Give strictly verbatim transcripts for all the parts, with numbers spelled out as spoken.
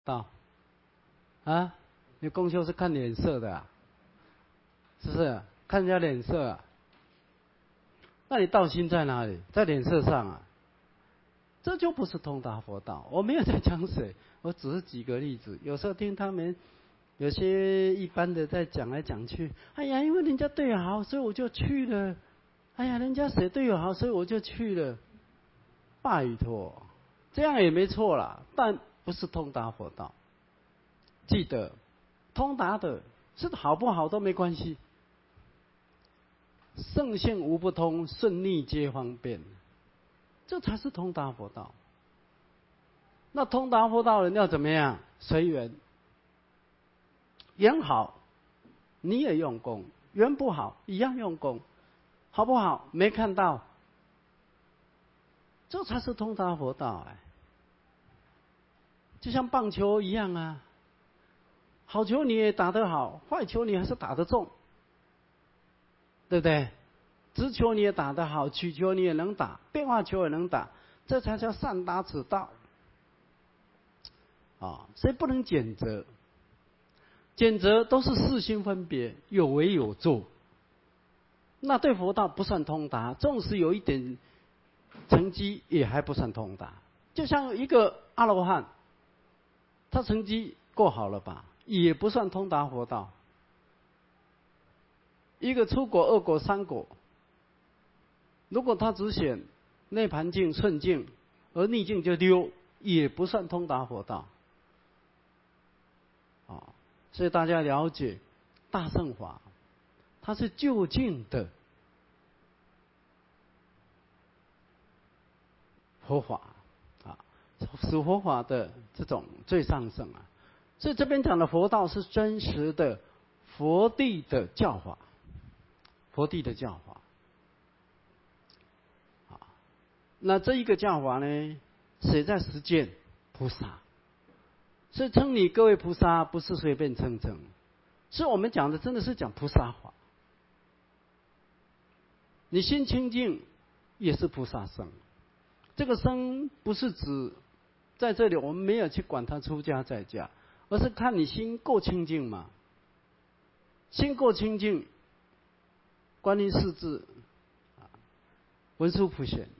道啊？你共修是看脸色的、啊，是不是？看人家脸色啊？那你道心在哪里？在脸色上啊？这就不是通达佛道。我没有在讲谁，我只是举个例子。有时候听他们有些一般的在讲来讲去，哎呀，因为人家对我好，所以我就去了。哎呀，人家谁对我好，所以我就去了。拜托，这样也没错啦，但不是通达佛道。记得，通达的是好不好都没关系。圣性无不通，顺逆皆方便，这才是通达佛道。那通达佛道人要怎么样？随缘，缘好你也用功，缘不好一样用功，好不好？没看到，这才是通达佛道哎。就像棒球一样啊，好球你也打得好，坏球你还是打得中，对不对？直球你也打得好，曲球你也能打，变化球也能打，这才叫善打此道啊！所以不能拣择，拣择都是四心分别，有为有作，那对佛道不算通达，纵使有一点成绩，也还不算通达。就像一个阿罗汉，他成绩够好了吧，也不算通达佛道。一个出果、二果、三果，如果他只选内盘境、顺境，而逆境就溜，也不算通达佛道。啊，所以大家了解大乘法，它是就近的佛法啊，是佛法的这种最上圣啊。所以这边讲的佛道是真实的佛地的教法，佛地的教法。啊，那这一个教法呢，谁在实践？菩萨。所以称你各位菩萨，不是随便称称，是我们讲的真的是讲菩萨法。你心清净，也是菩萨生。这个生不是指在这里我们没有去管他出家在家，而是看你心够清净嘛。心够清净，观音世智，文殊普贤，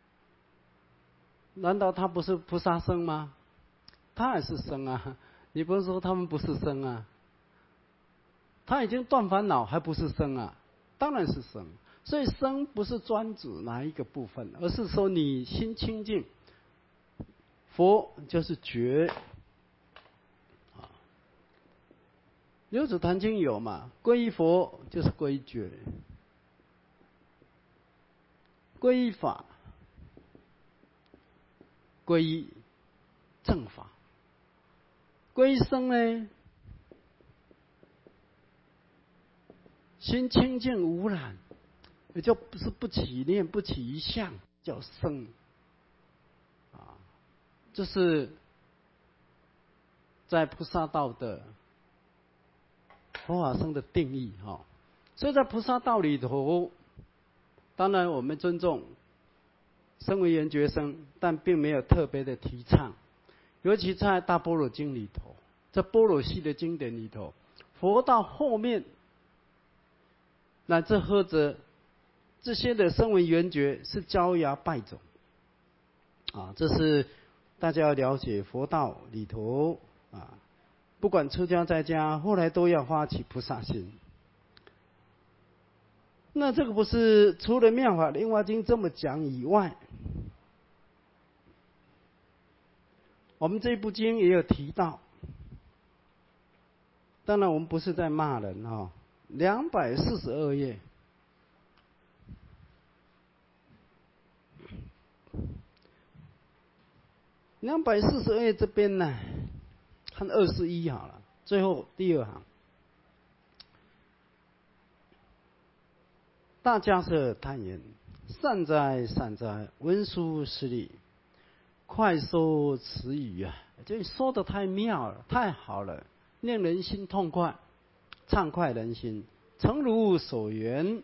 难道他不是菩萨生吗？他也是生啊，你不是说他们不是生啊？他已经断烦恼，还不是生啊？当然是生。所以生不是专指哪一个部分，而是说你心清净。佛就是觉。啊，六祖坛经有嘛？皈依佛就是皈依觉，皈依法，皈依正法。皈依僧呢，心清净无染，也就不是不起念、不起一相，叫僧。啊，这是在菩萨道的佛法僧的定义哈。所以在菩萨道里头，当然我们尊重声闻缘觉僧，但并没有特别的提倡。尤其在大般若经里头，在般若系的经典里头，佛到后面乃至或者这些的声闻缘觉是招摇拜种啊，这是大家要了解佛道里头啊，不管出家在家，后来都要发起菩萨心。那这个不是除了《妙法莲华经》这么讲以外，我们这部经也有提到。当然我们不是在骂人哈，两百四十二页，两百四十二页这边呢，看二十一好了，最后第二行，大迦叶叹言：善哉善哉，文殊师利，快说此语啊！这说的太妙了，太好了，令人心痛快，畅快人心，诚如所愿。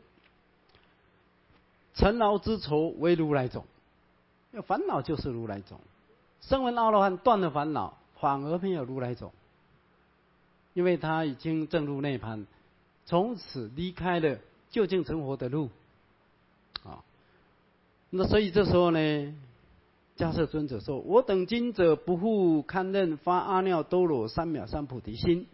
尘劳之愁为如来种，烦恼就是如来种。声闻阿罗汉断了烦恼， 反而没有如来种，因为他已经证入涅槃，从此离开了究竟成佛的路，啊，那所以这时候呢，迦叶尊者说：“我等今者不复堪任发阿耨多罗三藐三菩提心。”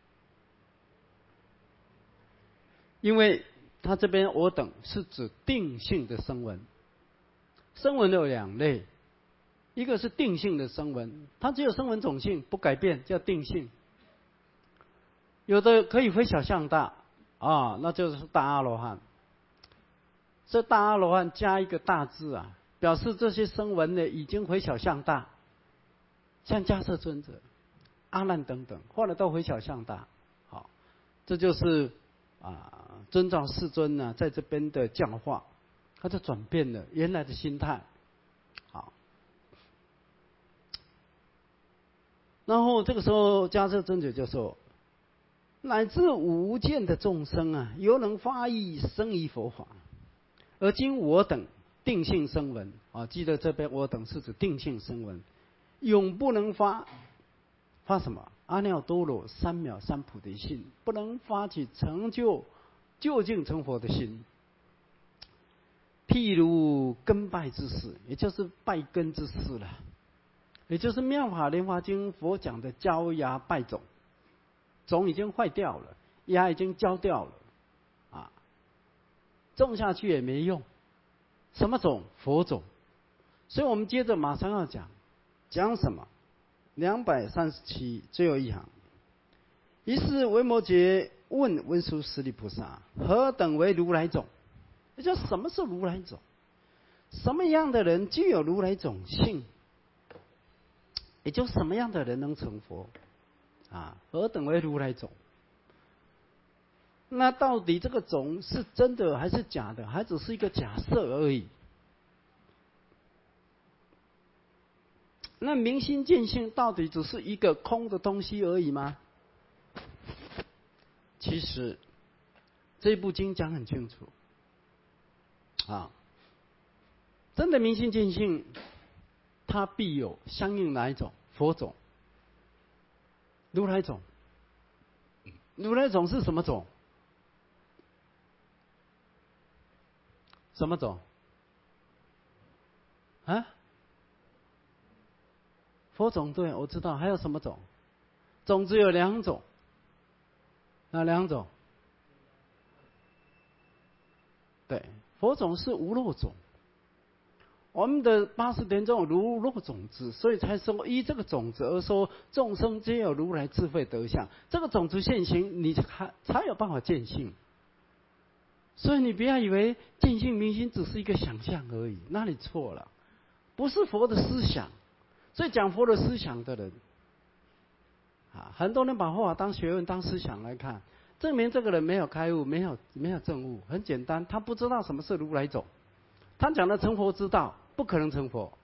因为他这边我等是指定性的声闻，声闻有两类，一个是定性的声闻，它只有声闻种性不改变，叫定性。有的可以回小向大啊，那就是大阿罗汉。这大阿罗汉加一个大字啊，表示这些声闻呢已经回小向大，像迦叶尊者、阿难等等，后来都回小向大。好，这就是啊。遵照世尊呢、啊，在这边的教化，他就转变了原来的心态，好。然后这个时候，迦叶尊者就说：“乃至无间的众生啊，犹能发意生于佛法，而今我等定性声闻啊，记得这边我等是指定性声闻，永不能发发什么阿耨多罗三藐三菩提心，不能发起成就。”究竟成佛的心，譬如根败之事，也就是败根之事了，也就是《妙法莲华经》佛讲的焦芽败种，种已经坏掉了，芽已经焦掉了，啊，种下去也没用。什么种？佛种。所以我们接着马上要讲，讲什么？两百三十七最后一行。于是维摩诘问文殊师利菩萨：“何等为如来种？”也就是什么是如来种？什么样的人具有如来种性？也就是什么样的人能成佛？啊，何等为如来种？那到底这个种是真的还是假的？还只是一个假设而已。那明心见性到底只是一个空的东西而已吗？其实这部经讲很清楚，啊，真的明心见性，它必有相应哪一种？佛种、如来种。如来种是什么种？什么种？啊？佛种，对，我知道。还有什么种？种子有两种。哪两种？对，佛种是无漏种。我们的八十田中有如漏种子，所以才说依这个种子而说众生皆有如来智慧德相。这个种子现行，你才才有办法见性。所以你不要以为见性明心只是一个想象而已，那你错了，不是佛的思想。所以讲佛的思想的人，啊，很多人把佛法当学问、当思想来看，证明这个人没有开悟，没有没有证悟。很简单，他不知道什么是如来种。他讲的成佛之道，不可能成佛。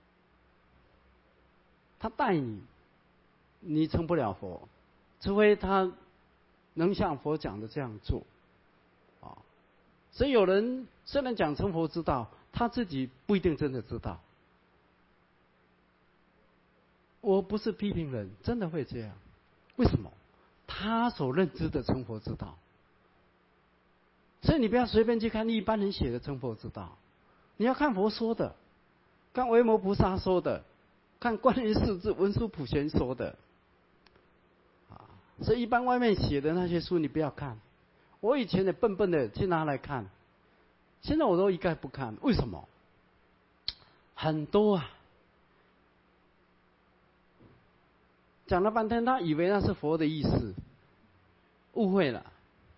他带你，你成不了佛，除非他能像佛讲的这样做。啊，所以有人虽然讲成佛之道，他自己不一定真的知道。我不是批评人，真的会这样。为什么？他所认知的成佛之道。所以你不要随便去看一般人写的成佛之道。你要看佛说的，看维摩菩萨说的，看观音世智文殊普贤说的，啊，所以一般外面写的那些书你不要看。我以前也笨笨的去拿来看，现在我都一概不看。为什么？很多啊，讲了半天，他以为那是佛的意思，误会了，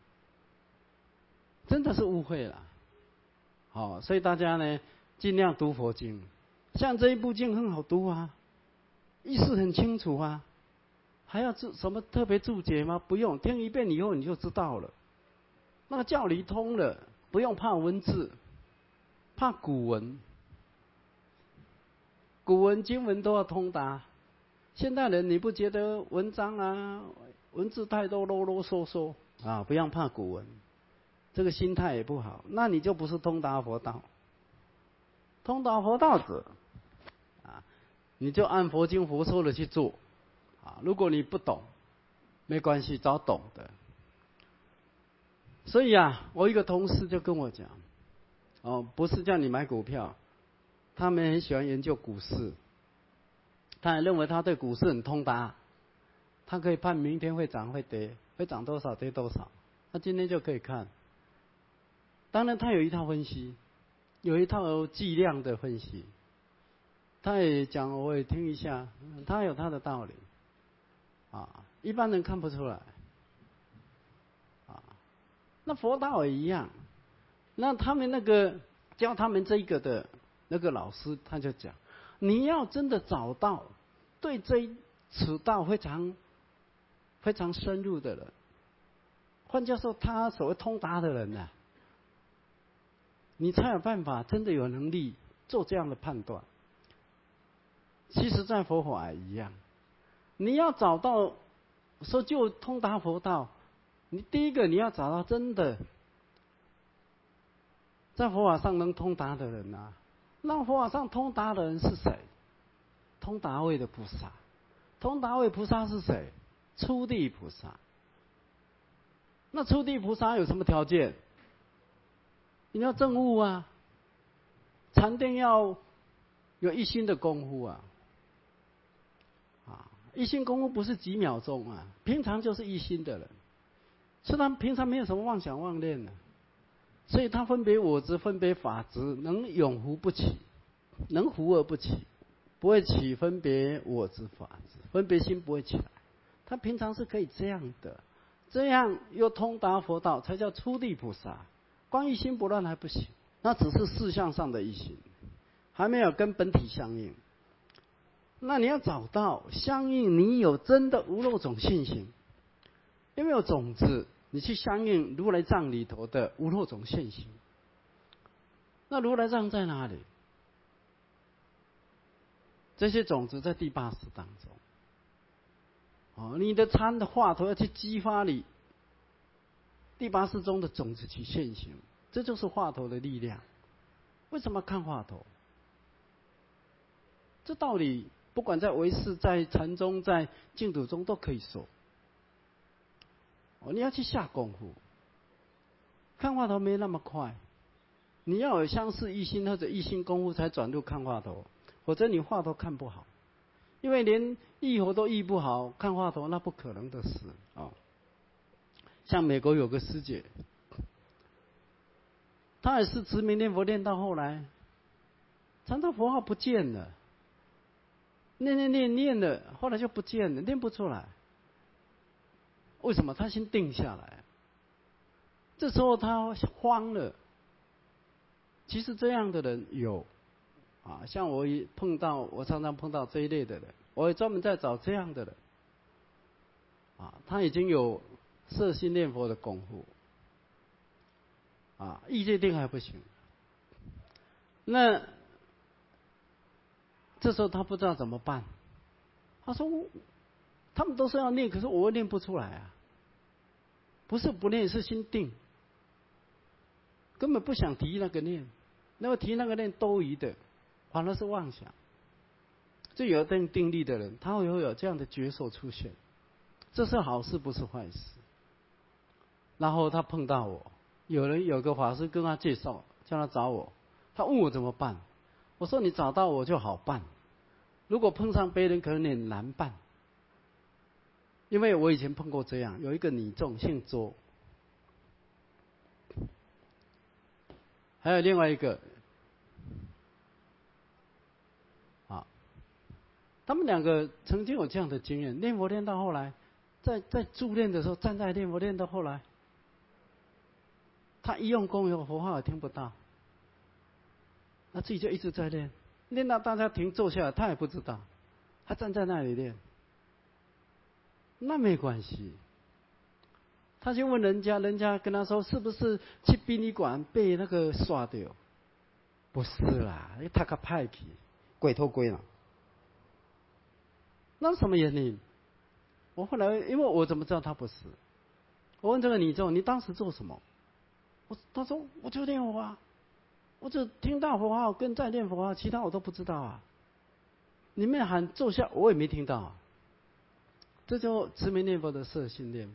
真的是误会了。好，所以大家呢尽量读佛经，像这一部经很好读啊，意思很清楚啊，还要注什么特别注解吗？不用，听一遍以后你就知道了。那个教理通了，不用怕文字，怕古文，古文经文都要通达。现代人你不觉得文章啊文字太多啰啰嗦嗦啊？不用怕古文。这个心态也不好，那你就不是通达佛道。通达佛道者，啊，你就按佛经佛说的去做， 啊，如果你不懂，没关系，找懂的。所以啊，我一个同事就跟我讲，哦，不是叫你买股票，他们很喜欢研究股市，他也认为他对股市很通达，他可以判明天会涨会跌，会涨多少跌多少，他今天就可以看。当然，他有一套分析，有一套计量的分析，他也讲，我也听一下，他有他的道理，啊，一般人看不出来。那佛道也一样，那他们那个教他们这个的那个老师，他就讲，你要真的找到对这此道非常非常深入的人，换句话说，他所谓通达的人呢、啊，你才有办法真的有能力做这样的判断。其实，在佛法也一样，你要找到说就通达佛道。你第一个你要找到真的在佛法上能通达的人啊，那佛法上通达的人是谁？通达位的菩萨。通达位菩萨是谁？初地菩萨。那初地菩萨有什么条件？你要证悟啊，禅定要有一心的功夫啊，啊，一心功夫不是几秒钟啊，平常就是一心的人。所以他平常没有什么妄想妄念呢、啊，所以他分别我执、分别法执，能永伏不起，能伏而不起，不会起分别我执法执，分别心不会起来。他平常是可以这样的，这样又通达佛道，才叫初地菩萨。光一心不乱还不行，那只是事相上的一心，还没有跟本体相应。那你要找到相应，你有真的无漏种性行。有没有种子？你去相应如来藏里头的无漏种现行。那如来藏在哪里？这些种子在第八识当中。哦，你的参的话头要去激发你第八识中的种子去现行，这就是话头的力量。为什么看话头？这道理不管在唯识、在禅宗、在净土中都可以说。哦，你要去下功夫，看话头没那么快，你要有相似一心或者一心功夫才转入看话头，否则你话头看不好，因为连忆佛都忆不好，看话头那不可能的事啊、哦。像美国有个师姐，她也是持名念佛念到后来，常常佛号不见了，念念念念了，后来就不见了，念不出来。为什么？他先定下来，这时候他慌了。其实这样的人有，啊，像我也碰到，我常常碰到这一类的人，我也专门在找这样的人，啊，他已经有摄心念佛的功夫，啊，意界定还不行。那这时候他不知道怎么办，他说他们都是要念，可是我念不出来啊。不是不念，是心定，根本不想提那个念，那么提那个念多余的，反而是妄想。就有定定力的人，他会有这样的觉受出现，这是好事，不是坏事。然后他碰到我，有人有个法师跟他介绍，叫他找我，他问我怎么办，我说你找到我就好办，如果碰上别人可能有点难办。因为我以前碰过这样，有一个女众姓周，还有另外一个，啊，他们两个曾经有这样的经验，念佛念到后来，在在助念的时候，站在念佛念到后来，他一用功以后，佛号也听不到，他自己就一直在念，念到大家停坐下来，他也不知道，他站在那里念。那没关系，他去问人家，人家跟他说是不是去殡仪馆被那个刷掉？不是啦，他个派去，鬼头鬼脑。那什么原因？我后来因为我怎么知道他不是？我问这个女众，你当时做什么？我他说我就念佛啊，我只听到佛号跟在念佛号，其他我都不知道啊。你们喊坐下，我也没听到啊。 这就持名念佛的摄心念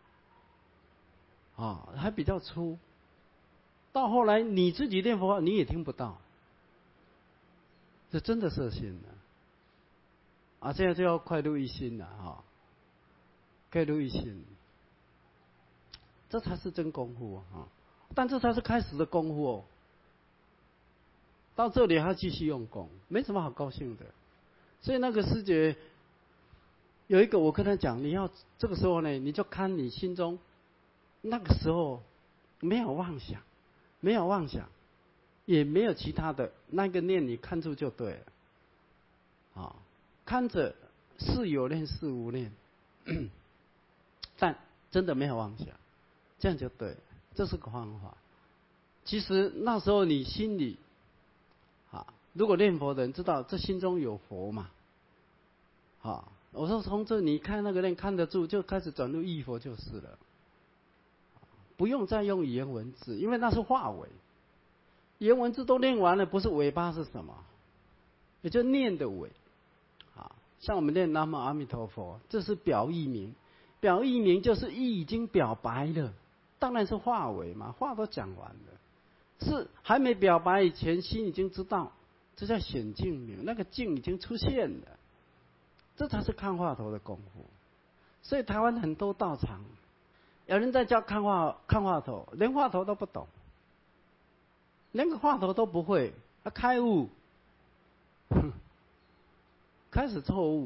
佛，啊，还比较粗。到后来你自己念佛你也听不到，这真的摄心了。啊，现在就要快入一心了哈，快入一心，这才是真功夫啊！但这才是开始的功夫哦。到这里还继续用功，没什么好高兴的。所以那个师姐有一个，我跟他讲，你要这个时候呢，你就看你心中那个时候没有妄想，没有妄想，也没有其他的，那个念你看住就对了。啊，看着是有念是无念，但真的没有妄想，这样就对了，这是个方法。其实那时候你心里啊，如果念佛的人知道这心中有佛嘛，啊，我说从这你看那个念看得住，就开始转入忆佛就是了，不用再用语言文字，因为那是化尾，语言文字都念完了，不是尾巴是什么？也就念的尾，啊，像我们念南无阿弥陀佛，这是表意名，表意名就是意已经表白了，当然是化尾嘛，话都讲完了。是还没表白以前，心已经知道，这叫显净明，那个净已经出现了，这才是看话头的功夫。所以台湾很多道场，有人在教看话看话头，连话头都不懂，连个话头都不会，啊，开悟，开始错误，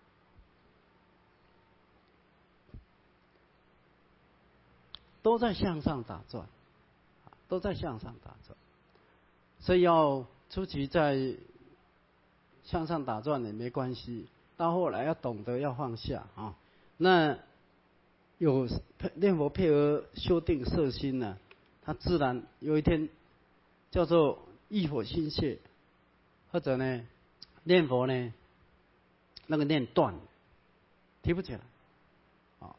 都在向上打转。都在向上打转，所以要初期在向上打转也没关系，到后来要懂得要放下啊。那有念佛配合修定摄心呢，他自然有一天叫做忆佛心切，或者呢念佛呢那个念断，提不起来，啊，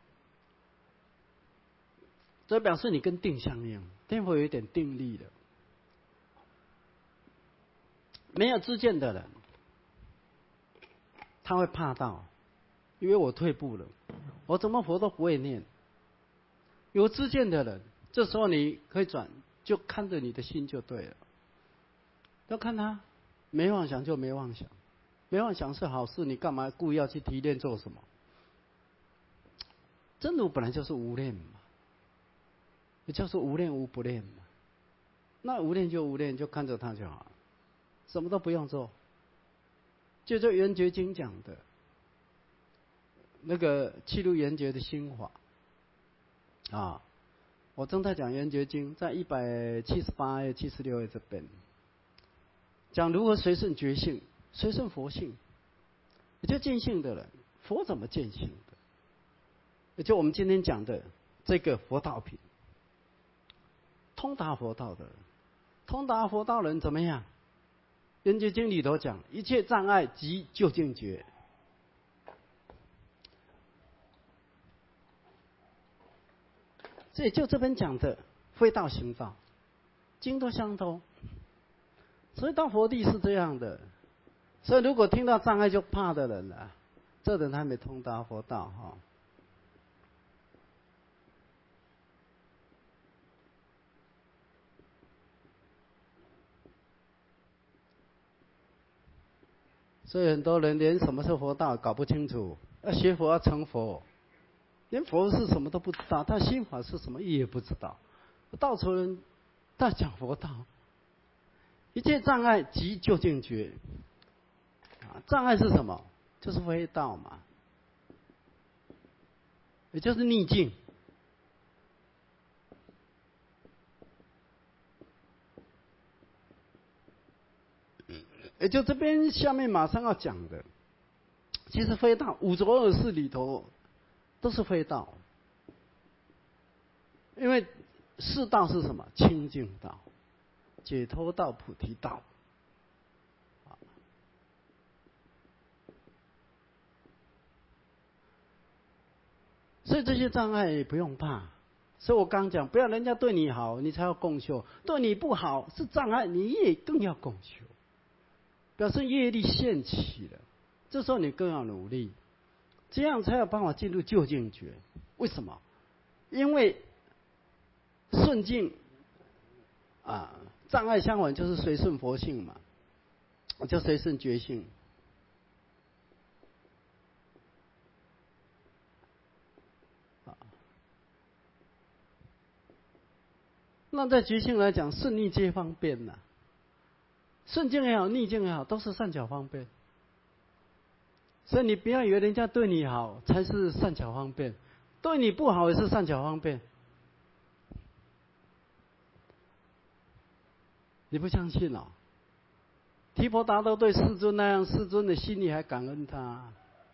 这表示你跟定相应。念佛有一点定力的，没有知见的人，他会怕到，因为我退步了，我怎么佛都不会念。有知见的人，这时候你可以转，就看着你的心就对了。要看他，没妄想就没妄想，没妄想是好事，你干嘛故意要去提炼做什么？真如本来就是无念嘛，也就是无念无不念嘛。那无念就无念，就看着它就好了，什么都不用做。就这《圆觉经》讲的，那个契入圆觉的心法啊，我正在讲《圆觉经》，在一百七十八页、七十六页这边讲如何随顺觉性，随顺佛性，也就见性的人，佛怎么见性的？也就我们今天讲的这个佛道品，通达佛道的人。通达佛道人怎么样？圆觉经里头讲，一切障碍即究竟觉。所以就这边讲的非道行道，经都相通。所以到佛地是这样的。所以如果听到障碍就怕的人啊，这人还没通达佛道哈。所以很多人连什么是佛道搞不清楚，要学佛要成佛，连佛是什么都不知道，他心法是什么也不知道。到处人在讲佛道，一切障碍即究竟觉。啊，障碍是什么？就是非道嘛，也就是逆境。也就这边下面马上要讲的，其实非道五浊恶世里头都是非道，因为世道是什么？清净道、解脱道、菩提道。所以这些障碍也不用怕。所以我刚讲，不要人家对你好，你才要共修；对你不好是障碍，你也更要共修。表示业力现起了，这时候你更要努力。 这样才有办法进入究竟觉。为什么？因为顺境啊，障碍相反就是随顺佛性嘛，就随顺觉性。那在觉性来讲，顺逆皆方便呐、啊。顺境也好，逆境也好，都是善巧方便。所以你不要以为人家对你好才是善巧方便，对你不好也是善巧方便。你不相信哦？提婆达多对世尊那样，世尊的心里还感恩他，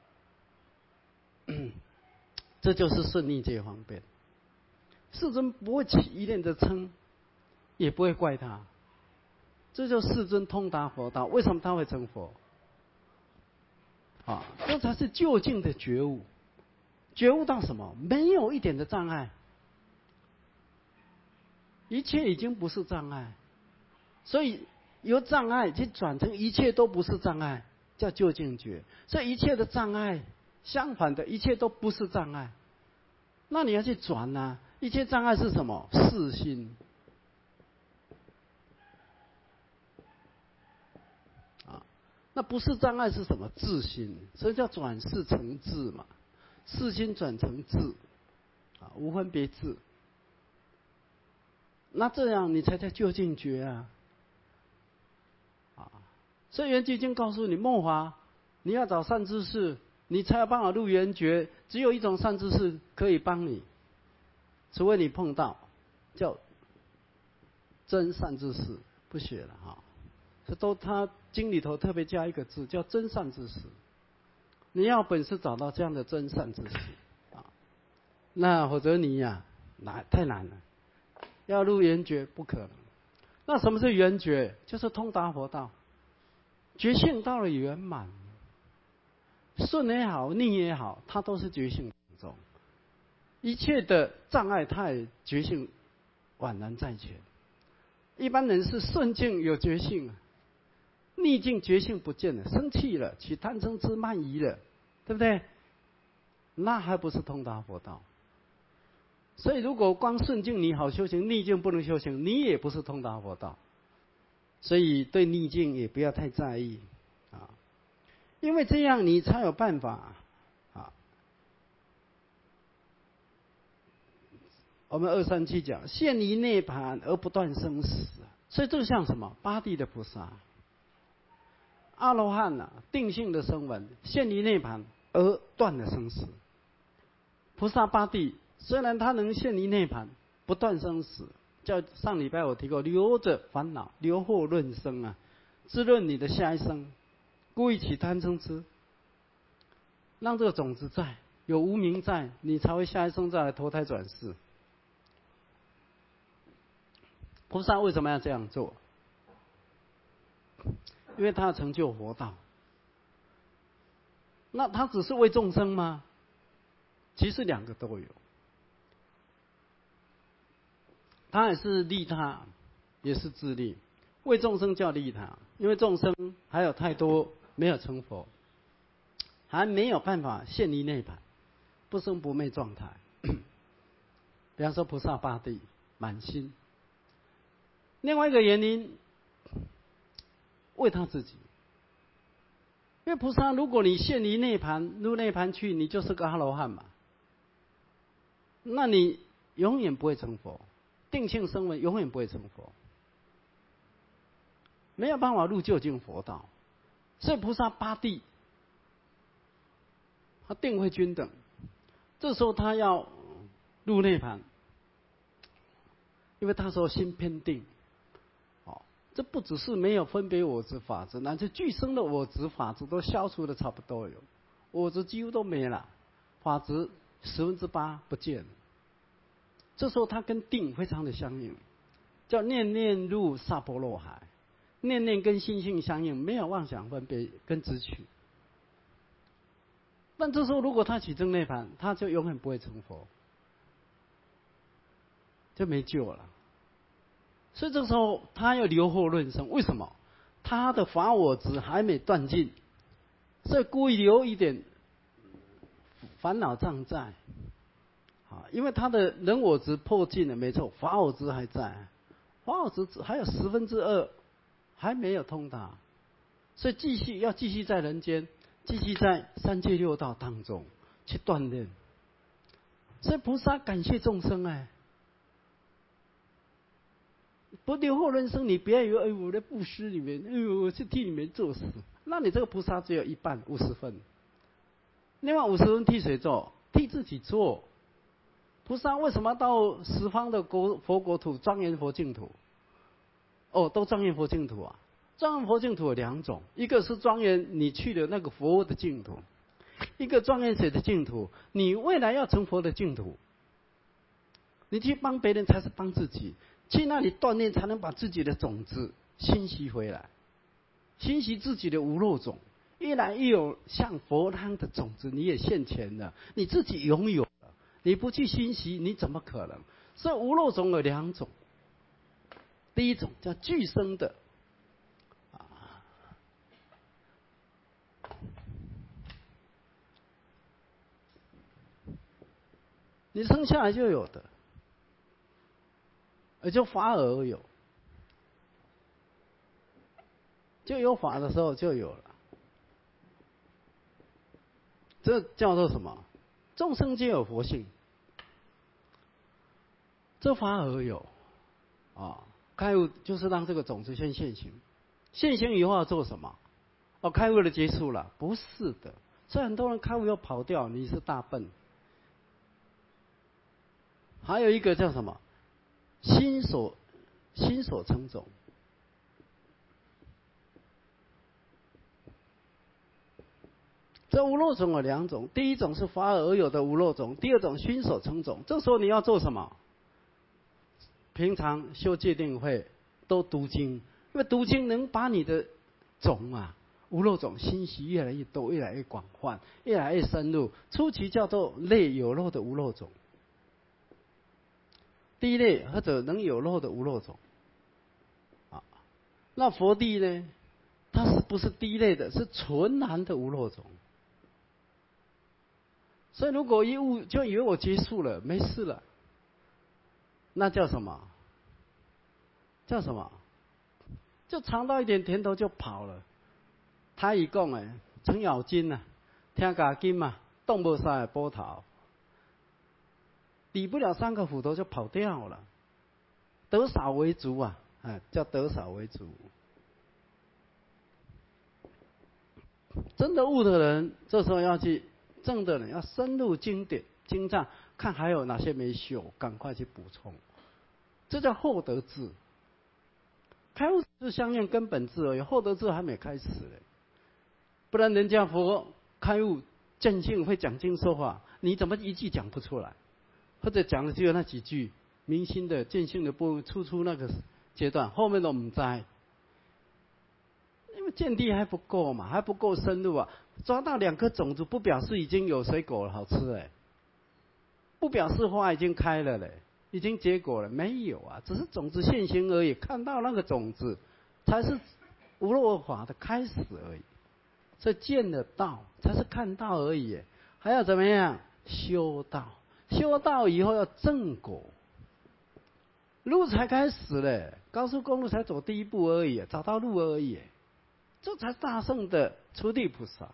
这就是顺逆皆方便。世尊不会起一念的嗔，也不会怪他，这就世尊通达佛道。为什么他会成佛？啊，这才是究竟的觉悟。觉悟到什么？没有一点的障碍，一切已经不是障碍，所以由障碍去转成一切都不是障碍，叫究竟觉。所以一切的障碍，相反的一切都不是障碍。那你要去转啊！一切障碍是什么？世心。啊，那不是障碍是什么？智心。所以叫转世成智嘛，世心转成智，啊，无分别智。那这样你才叫究竟觉啊！啊，所以圆寂经告诉你，末法你要找善知识，你才有办法入圆觉。只有一种善知识可以帮你，除非你碰到叫真善知识，不学了哈。这都他经里头特别加一个字，叫真善知识。你要本事找到这样的真善知识啊，那否则你呀、啊，难太难了。要入圆觉不可能。那什么是圆觉？就是通达佛道，觉性到了圆满，顺也好，逆也好，它都是觉性当中。一切的障碍，它也觉性宛然在前。一般人是顺境有觉性，逆境觉性不见了，生气了，起贪嗔痴慢疑了，对不对？那还不是通达佛道。所以如果光顺境你好修行，逆境不能修行，你也不是通达佛道。所以对逆境也不要太在意啊，因为这样你才有办法啊。我们二三七讲现离涅盘而不断生死，所以这个像什么？八地的菩萨、阿罗汉啊，定性的声闻，现离涅盘而断了生死。菩萨八地虽然他能现离涅盘，不断生死，叫上礼拜我提过，留着烦恼，留后论生啊，滋润你的下一生，故意起贪嗔痴，让这个种子在，有无明在，你才会下一生再来投胎转世。菩萨为什么要这样做？因为他要成就佛道。那他只是为众生吗？其实两个都有。他也是利他，也是自利。为众生叫利他，因为众生还有太多没有成佛，还没有办法现离涅盘，不生不灭状态。比方说菩萨八地满心。另外一个原因，为他自己。因为菩萨，如果你现离涅盘，入涅盘去，你就是个阿罗汉嘛，那你永远不会成佛。定性声闻永远不会成佛，没有办法入究竟佛道。所以菩萨八地，他定慧均等，这时候他要入涅盘，因为他说心偏定。哦，这不只是没有分别我执法执，乃至具生的我执法执都消除的差不多有，我执几乎都没了，法执十分之八不见了。这时候他跟定非常的相应，叫念念入萨婆罗海，念念跟心性相应，没有妄想分别跟执取。但这时候如果他起正涅盘，他就永远不会成佛，就没救了。所以这时候他要留后论生，为什么？他的法我执还没断尽，所以故意留一点烦恼障在，啊，因为他的人我执破尽了，没错，法我执还在，法我执还有十分之二还没有通达，所以继续要继续在人间，继续在三界六道当中去锻炼。所以菩萨感谢众生哎，不留后人生，你不要以为哎我在布施里面，哎呦我去替你们做事，那你这个菩萨只有一半五十分，另外五十分替谁做？替自己做。菩萨为什么到十方的国佛国土庄严佛净土？哦，都庄严佛净土啊！庄严佛净土有两种，一个是庄严你去的那个佛的净土，一个庄严谁的净土？你未来要成佛的净土。你去帮别人才是帮自己，去那里锻炼才能把自己的种子熏习回来，熏习自己的无漏种。越来越有像佛那样的种子，你也现前了，你自己拥有了，你不去熏习，你怎么可能？所以无漏种有两种，第一种叫具生的，啊，你生下来就有的，也就法而有，就有法的时候就有了。这叫做什么？众生皆有佛性，这法而有，啊，开悟就是让这个种子先现行，现行以后要做什么？哦，开悟了结束了？不是的，所以很多人开悟又跑掉，你是大笨。还有一个叫什么？心所心所成种。这无漏种有两种，第一种是法而有的无漏种，第二种心所成种。这时候你要做什么？平常修戒定慧，都读经，因为读经能把你的种啊，无漏种信息越来越多，越来越广泛，越来越深入。初期叫做类有漏的无漏种，第一类或者能有漏的无漏种，啊，那佛地呢？它是不是第一类的？是纯然的无漏种。所以如果一悟就以为我结束了，没事了，那叫什么？叫什么？就尝到一点甜头就跑了。他一讲诶，程咬金呐、啊，听假金嘛，动不三个波头，抵不了三个斧头就跑掉了。得少为足啊，哎，叫得少为足。真的悟的人，这时候要去正的人，要深入经典经藏，看还有哪些没修，赶快去补充。这叫后得智。开悟是相应根本智而已，后得智还没开始嘞。不然人家佛开悟见性会讲经说法，你怎么一句讲不出来？或者讲的只有那几句明心的见性的部分，初初那个阶段，后面都唔知。因为见地还不够嘛，还不够深入啊。抓到两颗种子，不表示已经有水果了好吃哎，不表示花已经开了嘞，已经结果了没有啊？只是种子现行而已，看到那个种子，才是无漏法的开始而已。所以见得到才是看到而已，还要怎么样修道？修道以后要正果，路才开始嘞，高速公路才走第一步而已，找到路而已。这才大圣的初地菩萨。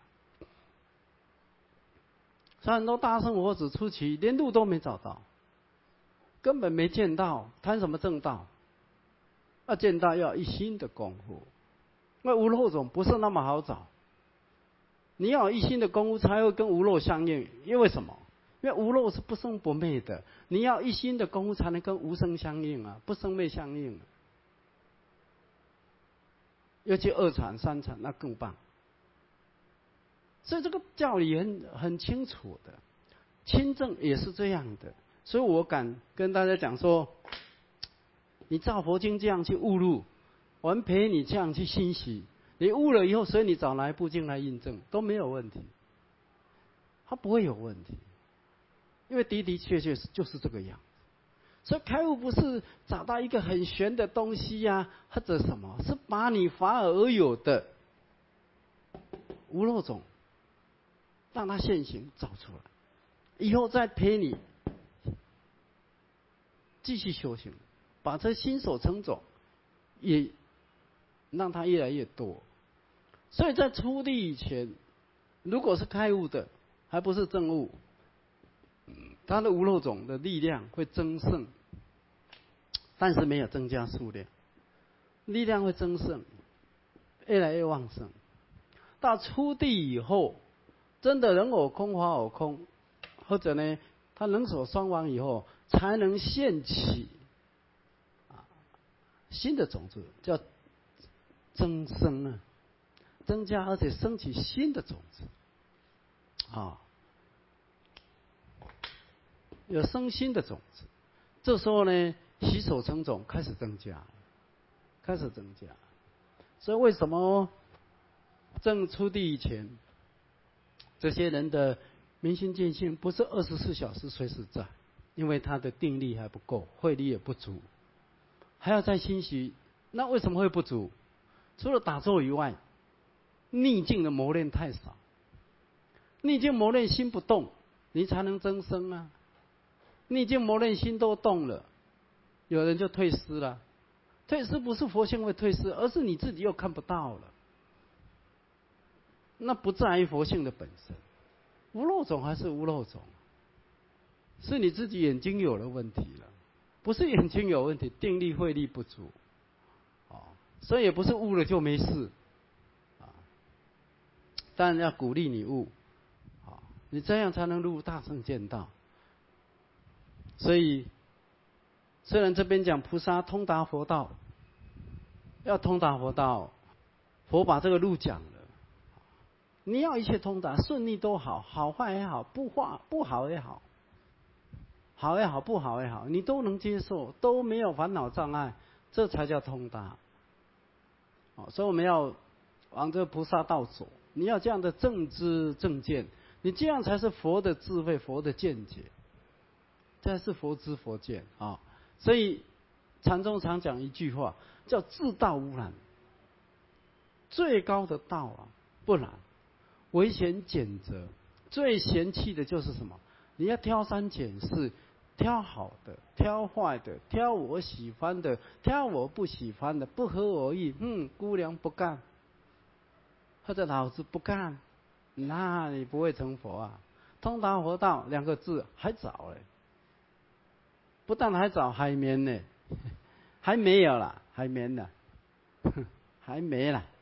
所以很多大圣佛子初期连路都没找到，根本没见到，谈什么正道？要见到要一心的功夫，因为无漏种不是那么好找。你要有一心的功夫才会跟无漏相应，因为什么？因为无漏是不生不灭的，你要一心的功夫才能跟无生相应啊，不生灭相应。尤其二禅、三禅那更棒。所以这个教理很很清楚的，亲证也是这样的。所以我敢跟大家讲说，你照佛经这样去悟入，我们陪你这样去欣喜，你悟了以后，所以你找哪一部经来印证都没有问题，它不会有问题，因为的的确确是就是这个样。所以开悟不是找到一个很玄的东西呀、啊，或者什么，是把你法而有的无漏种，让它现行找出来。 以后再陪你继续修行，把这心所成种也让它越来越多。所以在出地以前，如果是开悟的，还不是正悟，它的无漏种的力量会增盛，但是没有增加数量，力量会增盛，越来越旺盛。到出地以后，真的人我空法我空，或者呢，他人所双亡以后，才能现起啊新的种子，叫增生啊，增加而且升起新的种子啊，有生新的种子。这时候呢，习所成种开始增加，开始增加。所以为什么正出地以前，这些人的明心见性不是二十四小时随时在，因为他的定力还不够，慧力也不足，还要再欣喜。那为什么会不足？除了打坐以外，逆境的磨练太少。逆境磨练心不动，你才能增生啊。逆境磨练心都动了，有人就退失了。退失不是佛性会退失，而是你自己又看不到了。那不在于佛性的本身，无漏种还是无漏种，是你自己眼睛有了问题了，不是眼睛有问题，定力慧力不足，哦，所以也不是悟了就没事，啊，当然要鼓励你悟，啊，你这样才能入大乘见道。所以，虽然这边讲菩萨通达佛道，要通达佛道，佛把这个路讲了。你要一切通达，顺利都好，好坏也好，不坏不好也好，好也好，不好也好，你都能接受，都没有烦恼障碍，这才叫通达。哦，所以我们要往这菩萨道走，你要这样的正知正见，你这样才是佛的智慧，佛的见解，这是佛知佛见啊，哦。所以禅宗常讲一句话，叫自道无难。最高的道啊，不难。唯嫌拣择，最嫌弃的就是什么？你要挑三拣四，挑好的，挑坏的，挑我喜欢的，挑我不喜欢的，不合我意，嗯，姑娘不干，或者老子不干，那你不会成佛啊！通达佛道两个字还早嘞，不但还早，还绵呢，还没有啦，还绵呢，还没啦。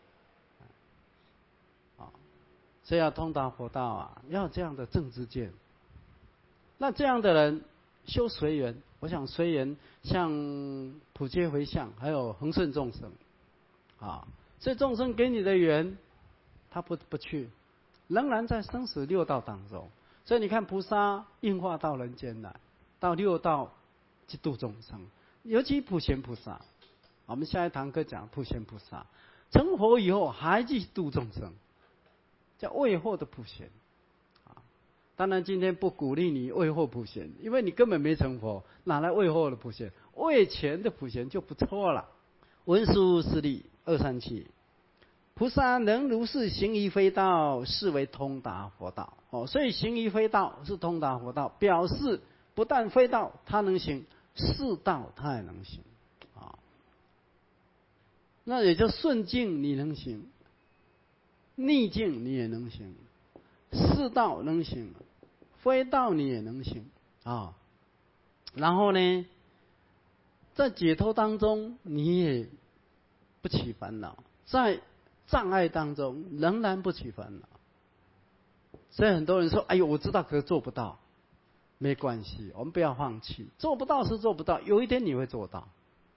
所以要通达佛道啊，要有这样的正知见。那这样的人修随缘，我想随缘像普皆回向，还有恒顺众生啊。所以众生给你的缘，他不不去，仍然在生死六道当中。所以你看菩萨应化到人间来，到六道去度众生，尤其普贤菩萨。我们下一堂课讲普贤菩萨成佛以后还继续度众生。叫未惑的普贤，啊，当然今天不鼓励你未惑普贤，因为你根本没成佛，哪来未惑的普贤？未前的普贤就不错了。文殊师利二三七，菩萨能如是行于非道，是为通达佛道。哦，所以行于非道是通达佛道，表示不但非道他能行，是道他也能行，啊，那也就顺境你能行。逆境你也能行，是道能行，非道你也能行啊。然后呢，在解脱当中你也不起烦恼，在障碍当中仍然不起烦恼。所以很多人说：“哎呦，我知道，可是做不到。”没关系，我们不要放弃。做不到是做不到，有一天你会做到。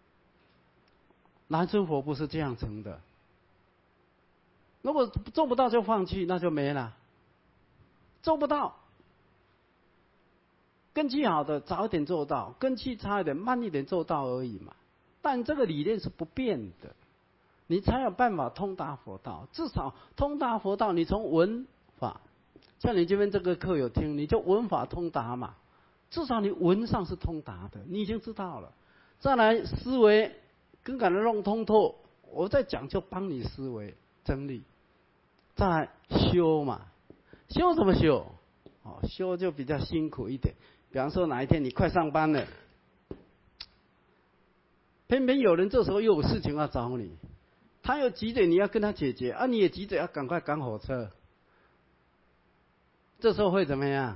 南尊佛不是这样成的。如果做不到就放弃，那就没了。做不到，根基好的早一点做到，根基差一点慢一点做到而已嘛。但这个理念是不变的，你才有办法通达佛道。至少通达佛道，你从文法，像你这边这个课有听，你就文法通达嘛。至少你文上是通达的，你已经知道了。再来思维更感的弄通透，我在讲就帮你思维整理。再来修嘛，修怎么修？ 哦，修就比较辛苦一点。比方说哪一天你快上班了，偏偏有人这时候又有事情要找你，他又急着你要跟他解决，啊，你也急着要赶快赶火车，这时候会怎么样？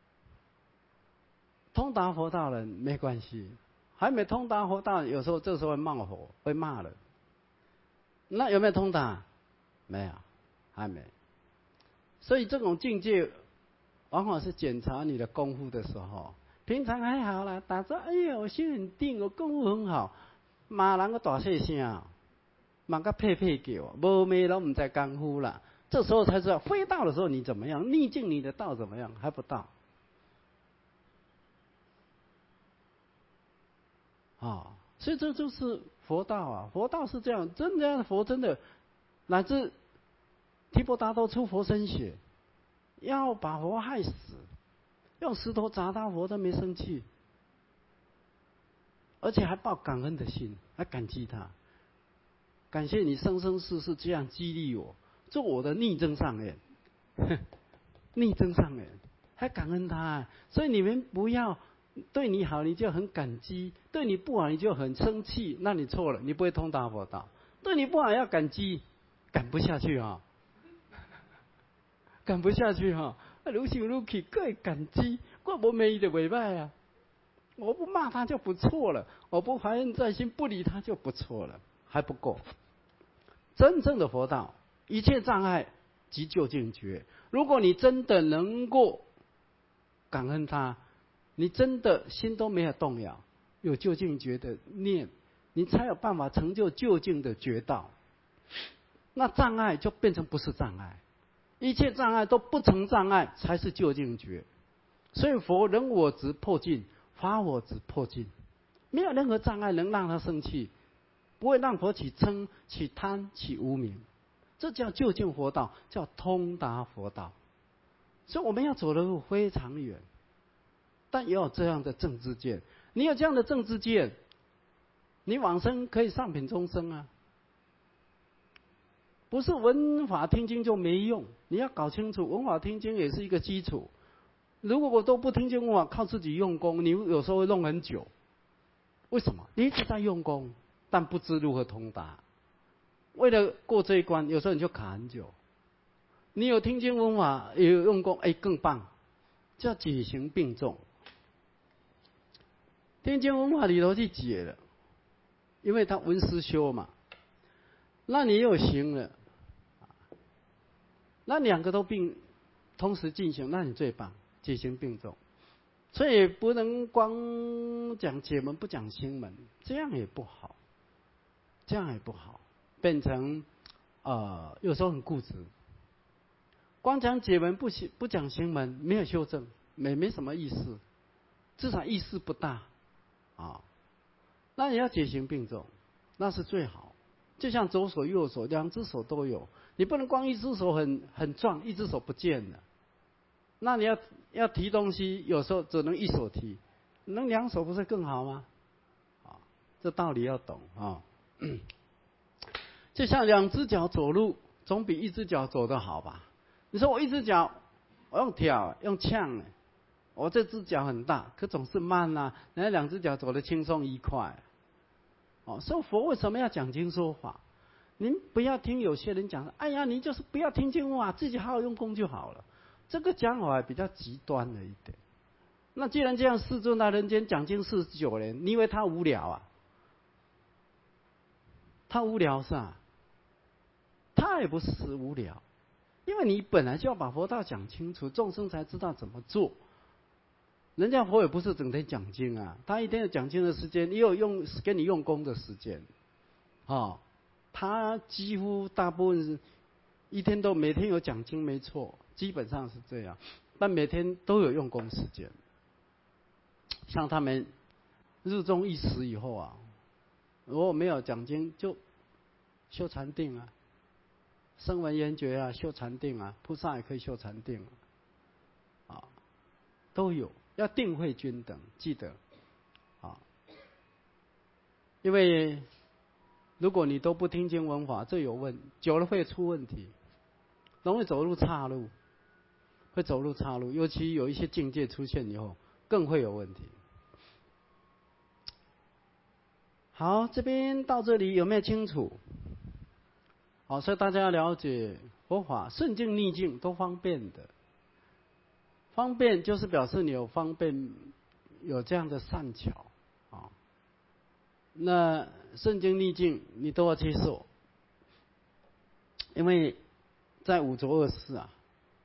通达佛道人没关系，还没通达佛道，有时候这时候会冒火，会骂人。那有没有通达？没有，还没。所以这种境界，往往是检查你的功夫的时候。平常还好啦，打坐，哎呀，我心很定，我功夫很好，骂人个大细声，骂个屁屁叫，无咩都唔知功夫啦。这时候才知道，非道的时候你怎么样，逆境你的道怎么样，还不到。啊，所以这就是佛道啊！佛道是这样，真这样的佛真的，乃至提婆达多出佛身血，要把佛害死，用石头砸他，佛都没生气，而且还抱感恩的心，还感激他，感谢你生生世世这样激励我，做我的逆增上缘，逆增上缘，还感恩他。所以你们不要。对你好你就很感激，对你不好你就很生气，那你错了，你不会通达佛道。对你不好要感激，感不下去啊、哦，感不下去哈、哦，愈想愈气，各会感激，我不骂伊就袂歹啊，我不骂他就不错了，我不怀恨在心，不理他就不错了，还不够。真正的佛道，一切障碍即究竟觉。如果你真的能够感恩他。你真的心都没有动摇，有究竟觉的念，你才有办法成就究竟的觉道。那障碍就变成不是障碍，一切障碍都不成障碍，才是究竟觉。所以佛人我执破尽，法我执破尽，没有任何障碍能让他生气，不会让佛起嗔、起贪、起无明。这叫究竟佛道，叫通达佛道。所以我们要走的路非常远。但也有这样的正知见，你有这样的正知见，你往生可以上品终生啊！不是闻法听经就没用，你要搞清楚，闻法听经也是一个基础。如果我都不听经闻法，靠自己用功，你有时候会弄很久。为什么？你一直在用功，但不知如何通达。为了过这一关，有时候你就卡很久。你有听经闻法，也有用功，哎，更棒，叫解行并重。听经闻法里头去解了，因为他闻思修嘛，那你又行了，那两个都并同时进行，那你最棒，解行并重。所以不能光讲解门不讲行门，这样也不好，这样也不好，变成呃有时候很固执。光讲解门不行不讲行门，没有修正，没没什么意思，至少意思不大。啊，那你要解行并重，那是最好。就像左手右手，两只手都有，你不能光一只手很很壮，一只手不见了。那你要要提东西，有时候只能一手提，能两手不是更好吗？啊，这道理要懂啊。就像两只脚走路，总比一只脚走得好吧？你说我一只脚，我用跳，用呛的。我这只脚很大，可总是慢啊，人家两只脚走得轻松愉快。哦，所以佛为什么要讲经说法？您不要听有些人讲，哎呀，你就是不要听经话，自己好好用功就好了。这个讲法比较极端了一点。那既然这样，世尊在人间讲经四十九年，你以为他无聊啊？他无聊是吧？他也不是无聊，因为你本来就要把佛道讲清楚，众生才知道怎么做。人家佛也不是整天讲经啊，他一天有讲经的时间，也有用给你用功的时间，哦，他几乎大部分一天都每天有讲经，没错，基本上是这样，但每天都有用功时间。像他们日中一时以后啊，如果没有讲经，就修禅定啊，声闻缘觉啊，修禅定啊，菩萨也可以修禅定啊，啊，都有。要定慧均等，记得啊！因为如果你都不听经闻法，这有问，久了会出问题，容易走入岔路。 会走入岔路，尤其有一些境界出现以后，更会有问题。好，这边到这里有没有清楚？好，所以大家要了解佛法顺境逆境都方便的。方便就是表示你有方便，有这样的善巧啊。那顺境逆境你都要接受，因为在五浊恶世啊，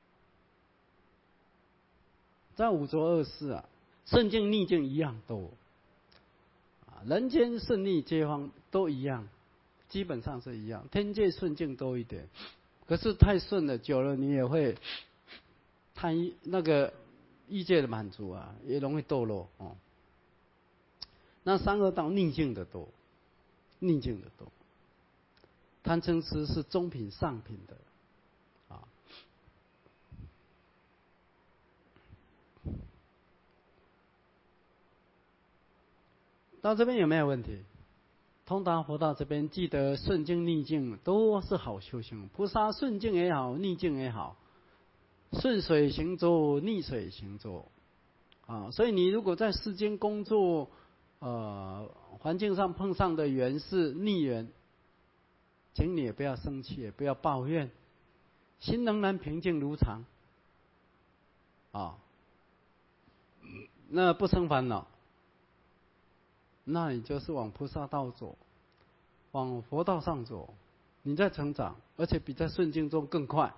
在五浊恶世啊，顺境逆境一样多啊，人间顺逆皆方都一样，基本上是一样，天界顺境多一点，可是太顺了，久了你也会贪那个欲界的满足啊，也容易堕落哦。那三恶道逆境的多，逆境的多，贪嗔痴是中品上品的啊。到这边有没有问题？通达佛道这边记得顺境逆境都是好修行，菩萨顺境也好，逆境也好，顺水行舟，逆水行舟啊。所以你如果在世间工作，呃，环境上碰上的缘是逆缘，请你也不要生气，也不要抱怨，心仍然平静如常啊。那不生烦恼，那你就是往菩萨道走，往佛道上走，你在成长，而且比在顺境中更快。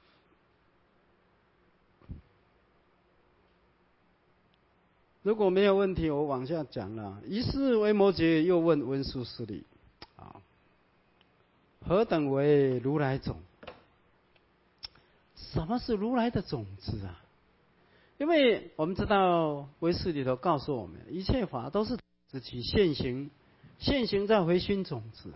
如果没有问题，我往下讲了。于是维摩诘又问文殊师利：啊，何等为如来种？什么是如来的种子啊？因为我们知道唯识里头告诉我们，一切法都是自其现行，现行在回熏种子。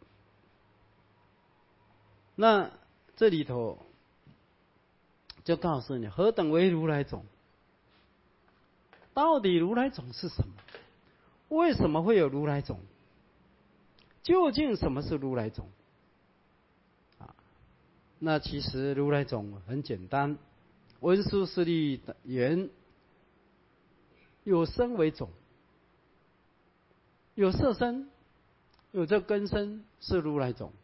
那这里头就告诉你，何等为如来种？到底如来种是什么？为什么会有如来种？究竟什么是如来种？啊，那其实如来种很简单，文殊师利言：有身为种，有色身，有这根身是如来种。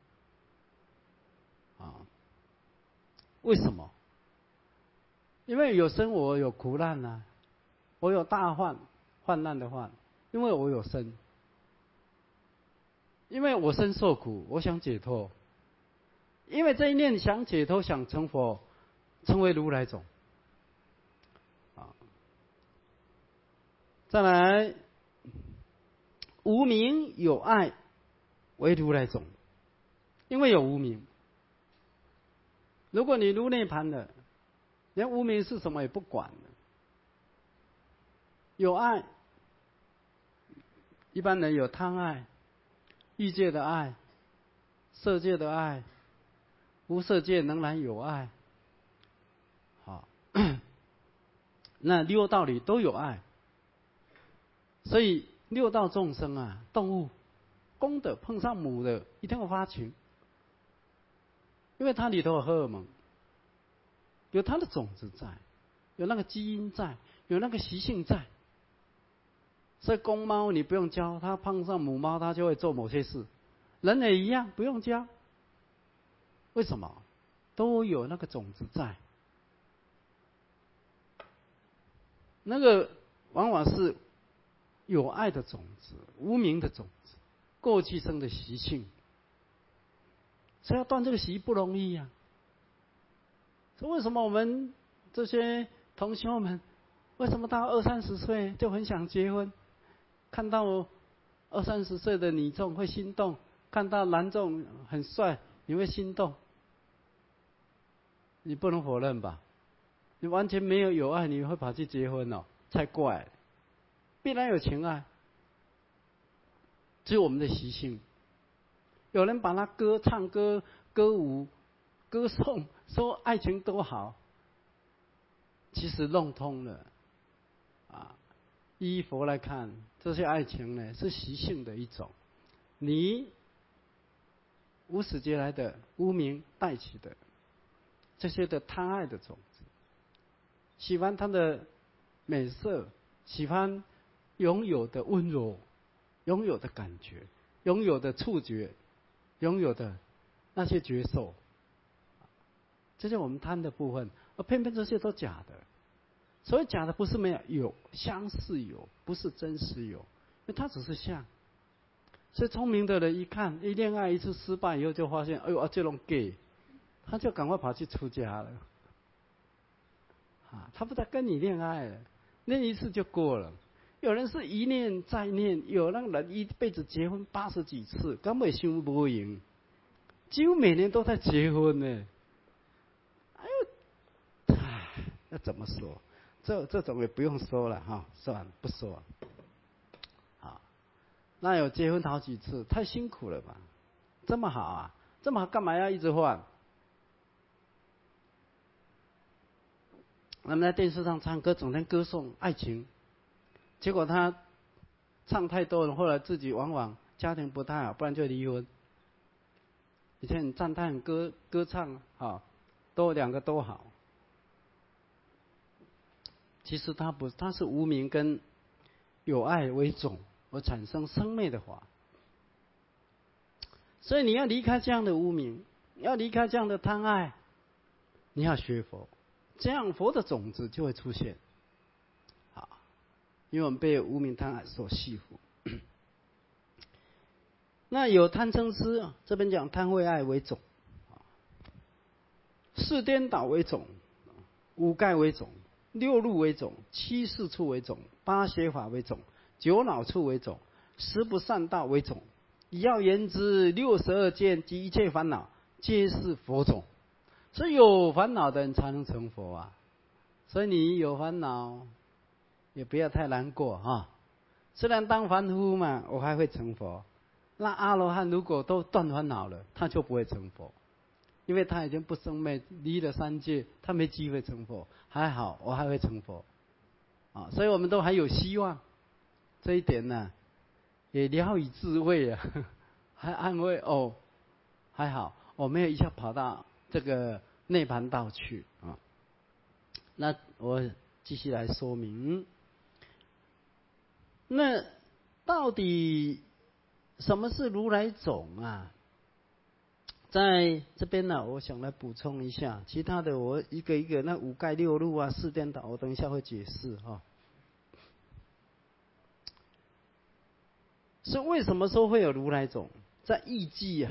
啊，为什么？因为有生我有苦难啊，我有大患，患难的患，因为我有身，因为我身受苦，我想解脱，因为这一念想解脱，想成佛，成为如来种。啊，再来，无明有爱为如来种，因为有无明。如果你入涅盘了，连无明是什么也不管了。有爱，一般人有贪爱、欲界的爱、色界的爱，无色界仍然有爱。好，那六道里都有爱，所以六道众生啊，动物，公的碰上母的，一定会发情，因为它里头有荷尔蒙，有它的种子在，有那个基因在，有那个习性在。所以公猫你不用教，它碰上母猫，它就会做某些事。人也一样，不用教。为什么？都有那个种子在。那个往往是有爱的种子，无明的种子，过去生的习性。所以要断这个习不容易呀、啊。所以为什么我们这些同修们，为什么到二三十岁就很想结婚？看到二三十岁的女众会心动，看到男众很帅，你会心动？你不能否认吧？你完全没有有爱，你会跑去结婚哦？才怪！必然有情爱，只有我们的习性。有人把它歌唱歌、歌舞、歌颂，说爱情多好，其实弄通了啊。依佛来看，这些爱情呢是习性的一种，你无始劫来的无明带起的这些的贪爱的种子， 喜欢它的美色，喜欢拥有的温柔，拥有的感觉，拥有的触觉，拥有的那些觉受，这是我们贪的部分。而偏偏这些都假的。所谓假的不是没有，有相似有，不是真实有，因为它只是像。所以聪明的人一看，一恋爱一次失败以后，就发现，哎呦，啊这种 gay， 他就赶快跑去出家了。啊，他不再跟你恋爱了，恋一次就过了。有人是一念再念，有那个人一辈子结婚八十几次，根本修不赢，几乎每年都在结婚呢。哎呦，唉，那怎么说？这这种也不用说了哈，算了，不说了。啊，那有结婚好几次，太辛苦了吧？这么好啊，这么好，干嘛要一直换？那么在电视上唱歌，整天歌颂爱情，结果他唱太多了，后来自己往往家庭不太好，不然就离婚。以前很赞叹歌歌唱啊，都两个都好。其实他不，他是无明跟有爱为种而产生生灭的法。所以你要离开这样的无明，要离开这样的贪爱，你要学佛，这样佛的种子就会出现。好，因为我们被无明贪爱所系缚。那有贪嗔痴，这边讲贪慧爱为种，四颠倒为种，五盖为种，六路为种，七事处为种，八邪法为种，九恼处为种，十不善道为种。以要言之，六十二见及一切烦恼，皆是佛种。所以有烦恼的人才能成佛啊！所以你有烦恼，也不要太难过啊。虽然当凡夫嘛，我还会成佛。那阿罗汉如果都断烦恼了，他就不会成佛，因为他已经不生灭，离了三界，他没机会成佛。还好，我还会成佛啊！所以我们都还有希望。这一点呢，也聊以智慧啊，还安慰哦，还好我没有一下跑到这个内盘道去啊。那我继续来说明，那到底什么是如来种啊？在这边呢，我想来补充一下，其他的我一个一个那五盖六路啊、四颠倒，我等一下会解释哈。是为什么说会有如来种？在义记啊，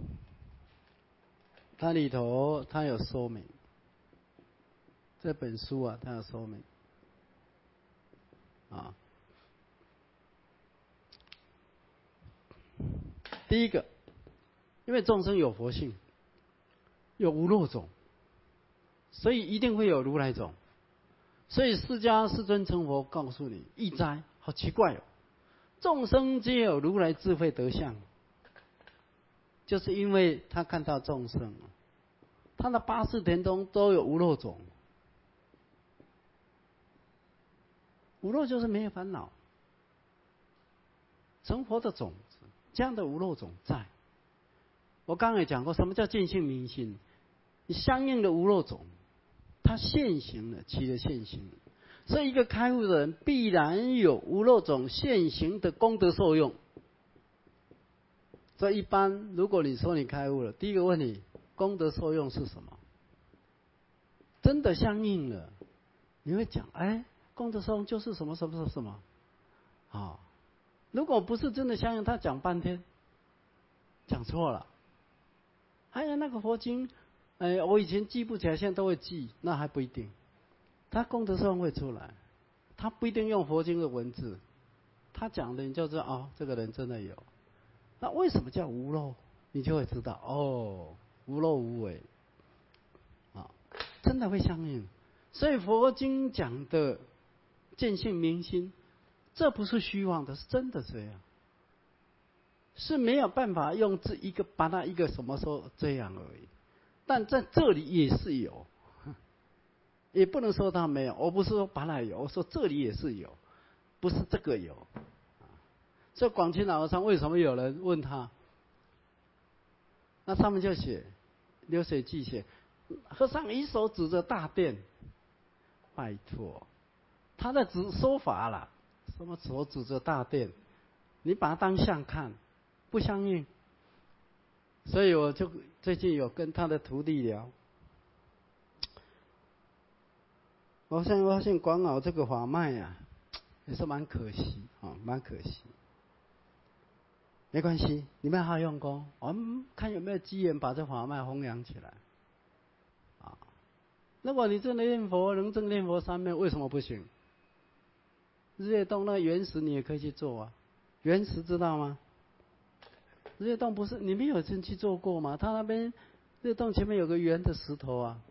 它里头它有说明，这本书啊，它有说明啊。第一个，因为众生有佛性，有无漏种，所以一定会有如来种。所以释迦世尊成佛告诉你，义哉，好奇怪哦，众生皆有如来智慧德相，就是因为他看到众生，他的八识田中都有无漏种。无漏就是没有烦恼，成佛的种子，这样的无漏种在。我刚刚也讲过，什么叫见性明心？你相应的无漏种，它现行了，起了现行了。所以一个开悟的人，必然有无漏种现行的功德受用。所以一般，如果你说你开悟了，第一个问题，功德受用是什么？真的相应了，你会讲，哎，功德受用就是什么什么什么什么，啊、哦，如果不是真的相应，他讲半天，讲错了。还有那个佛经，哎，我以前记不起来，现在都会记，那还不一定。他功德受用会出来，他不一定用佛经的文字，他讲的你就知道，哦，这个人真的有。那为什么叫无漏？你就会知道，哦，无漏无为，啊，真的会相应。所以佛经讲的见性明心，这不是虚妄的，是真的这样，是没有办法用这一个把它一个什么说这样而已。但在这里也是有，也不能说它没有。我不是说把它有，我说这里也是有，不是这个有。所以广钦老和尚为什么有人问他？那上面就写流水记写，和尚一手指着大殿， 拜托，他在指说法了，什么手指着大殿，你把它当相看，不相应。所以我就最近有跟他的徒弟聊，我现在发现广老这个法脉啊，也是蛮可惜啊，蛮可惜。没关系，你们好好用功，我们看有没有机缘把这法脉弘扬起来。啊，如果你真的念佛能证念佛三昧，为什么不行？日月洞那原石你也可以去做啊，原石知道吗？日月洞不是你们有人去做过吗？他那边日月洞前面有个圆的石头啊，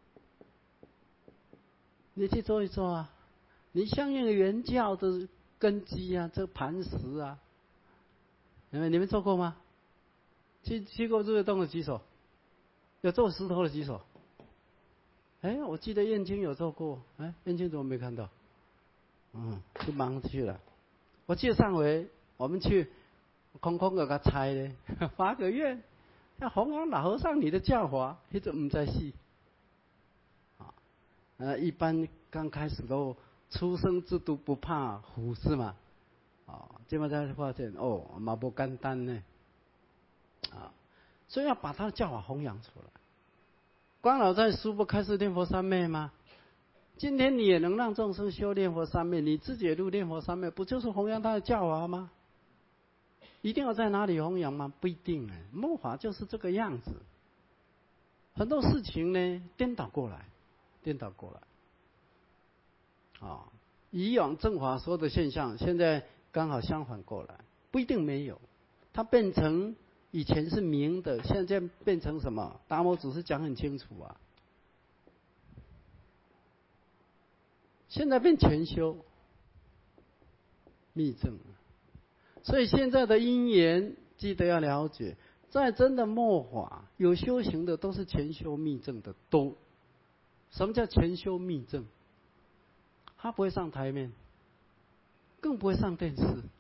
你去做一做啊，你相应的原教的根基啊，这磐石啊，你们你们做过吗？去去过日月洞的举手，有做石头的举手。哎，我记得燕青有做过，哎，燕青怎么没看到？嗯，去忙去了。我记得上回我们去。空空个个猜咧，发个愿，要弘扬老和尚你的教法，那就唔知死。啊，呃，一般刚开始都初生之犊不怕虎是嘛，啊，结果才发现哦，嘛不简单呢，啊，所以要把他的教法弘扬出来。光老在书不开示念佛三昧吗？今天你也能让众生修念佛三昧，你自己也入念佛三昧，不就是弘扬他的教法吗？一定要在哪里弘扬吗？不一定哎，末法就是这个样子。很多事情呢，颠倒过来，颠倒过来。啊，以往正法说的现象，现在刚好相反过来，不一定没有。它变成以前是明的，现在变成什么？达摩祖师讲很清楚啊。现在变全修密证。所以现在的因缘，记得要了解，在真的末法有修行的，都是全修密证的多。什么叫全修密证？他不会上台面，更不会上电视。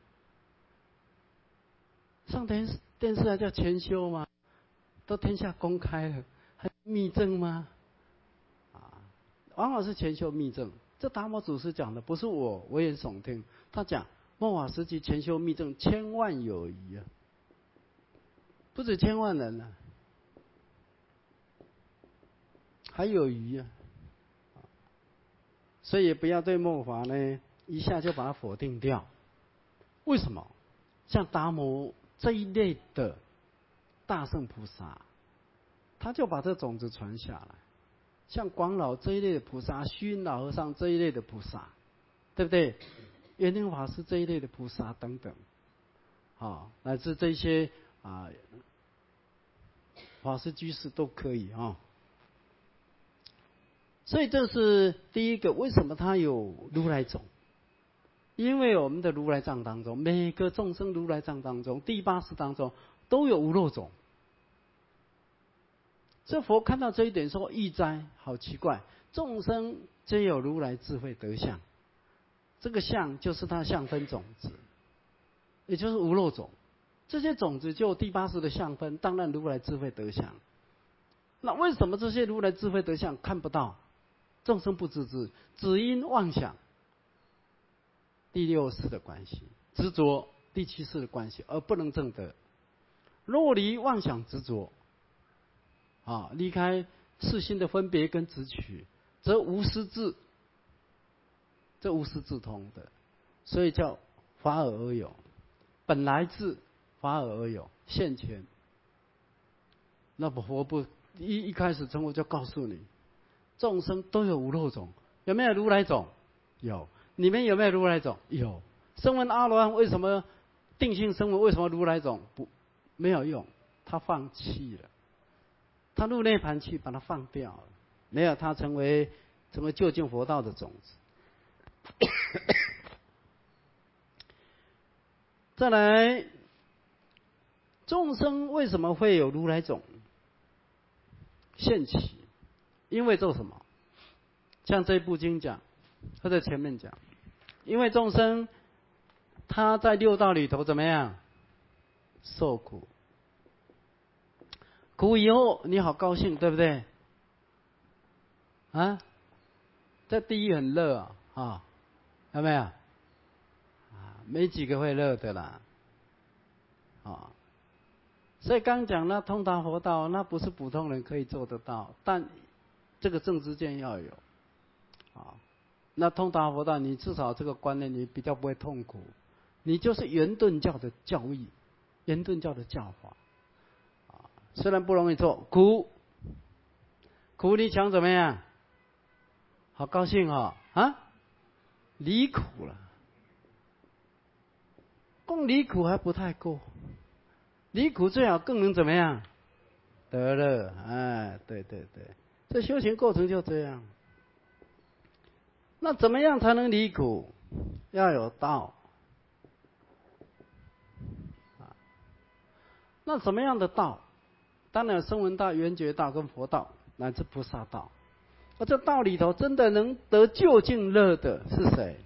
上电视电视还叫全修吗？都天下公开了，还密证吗？啊，往往是全修密证。这达摩祖师讲的，不是我危言耸听，他讲。末法时期全修密证千万有余啊，不止千万人啊，还有余啊。所以不要对末法呢一下就把它否定掉。为什么？像达摩这一类的大圣菩萨，他就把这种子传下来。像广老这一类的菩萨，虚云老和尚这一类的菩萨，对不对？圆宁法师这一类的菩萨等等，啊，乃至这些啊法师居士都可以啊。所以这是第一个，为什么他有如来种？因为我们的如来藏当中，每个众生如来藏当中，第八识当中都有无漏种。这佛看到这一点说：“欲哉，好奇怪，众生皆有如来智慧德相。”这个相就是他相分种子，也就是无漏种。这些种子就有第八识的相分，当然如来智慧德相。那为什么这些如来智慧德相看不到？众生不知之，只因妄想第六识的关系，执着第七识的关系，而不能证得。若离妄想执着，啊，离开世心的分别跟执取，则无师自。这无师自通的，所以叫法尔而有，本来自法尔而有，现前。那不佛不一一开始成佛就告诉你，众生都有无漏种，有没有如来种？有。你们有没有如来种？有。声闻阿罗汉为什么定性声闻？为什么如来种不没有用？他放弃了，他入涅盘去，把它放掉了，没有他成为成为究竟佛道的种子。再来，众生为什么会有如来种现起？因为做什么？像这部经讲，他在前面讲，因为众生他在六道里头怎么样受苦，苦以后你好高兴，对不对？啊， 在地狱很热啊，啊，有没有？啊，没几个会热的啦，啊，所以刚讲那通达佛道，那不是普通人可以做得到，但这个正知见要有，啊，那通达佛道，你至少这个观念你比较不会痛苦，你就是圆顿教的教义，圆顿教的教法，啊，虽然不容易做，苦，苦你想怎么样？好高兴哦，啊，离苦了，光离苦还不太够，离苦最好更能怎么样？得乐，哎，对对对，这修行过程就这样。那怎么样才能离苦？要有道。啊，那什么样的道？当然有声闻道、缘觉道跟佛道，乃至菩萨道。而这道里头真的能得究竟乐的是谁？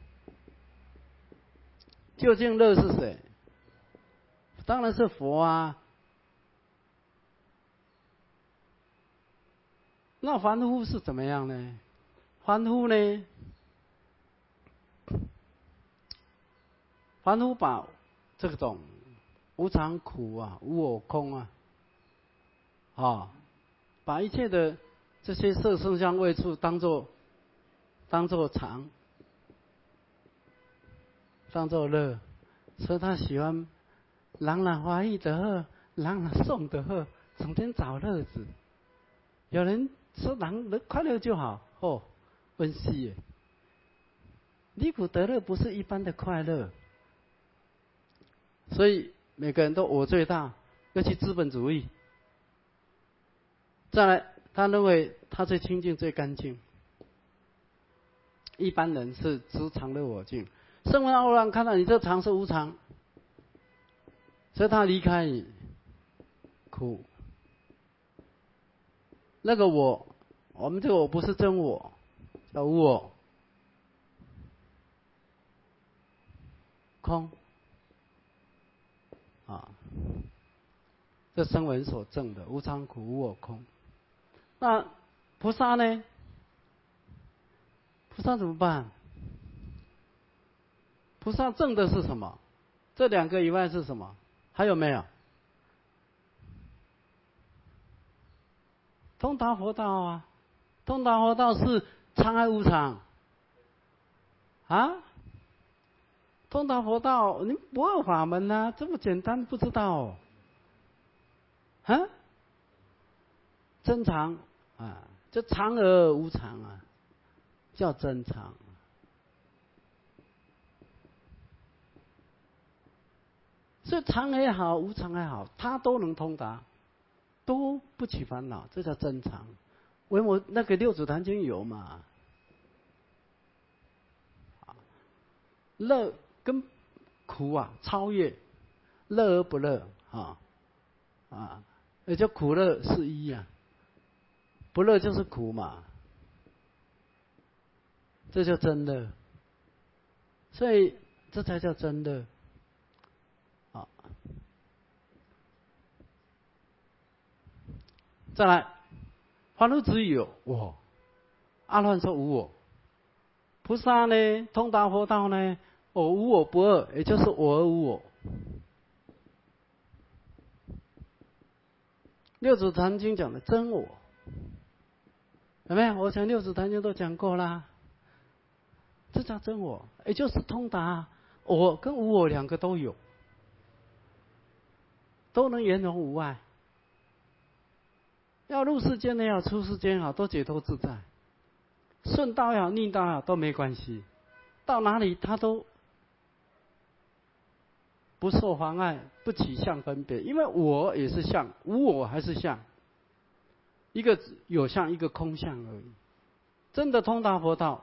究竟乐是谁？当然是佛啊。那凡夫是怎么样呢？凡夫呢？凡夫把这种无常苦啊、无我空啊，啊，把一切的这些色声香味触当作当作常，当作乐，所以他喜欢人人欢喜就好，人人爽就好，整天找乐子。有人说人人快乐就好，哦，温馨耶。离苦得乐不是一般的快乐，所以每个人都我最大，尤其资本主义。再来，他认为他最清净、最干净。一般人是知常乐我净，声闻阿罗汉看到你这常是无常，所以他离开你，苦。那个我，我们这个我不是真我，叫无我，空。啊，这声闻所证的无常苦无我空。那菩萨呢？菩萨怎么办？菩萨证的是什么？这两个以外是什么？还有没有？通达佛道啊，通达佛道是常还无常啊？通达佛道，你不二法门啊，这么简单不知道哦？啊？真常啊，就常而无常啊，叫真常。所以常也好，无常也好，它都能通达，都不起烦恼，这叫真常。为我那个六祖坛经有嘛？乐跟苦啊超越，乐而不乐啊啊，也叫苦乐是一啊，不乐就是苦嘛，这叫真乐。所以这才叫真乐啊。再来，凡夫只有我，阿罗汉说无我，菩萨呢，通达佛道呢，我无我不二，也就是我而无我。六祖坛经讲的真我，有没有？我想六祖坛经都讲过啦，这叫真我，也就是通达我跟无我两个都有，都能圆融无碍。要入世间也好，出世间也好，都解脱自在。顺道也好，逆道也好，都没关系。到哪里他都不受妨碍，不起相分别，因为我也是相，无我还是相，一个有相，一个空相而已。真的通达佛道，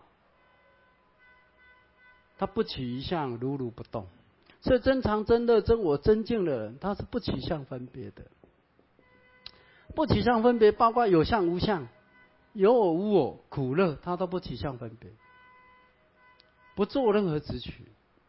他不起一相，如如不动。所以真常、真乐、真我、真净的人，他是不起相分别的。不起相分别，包括有相无相，有我无我，苦乐，他都不起相分别，不做任何执取。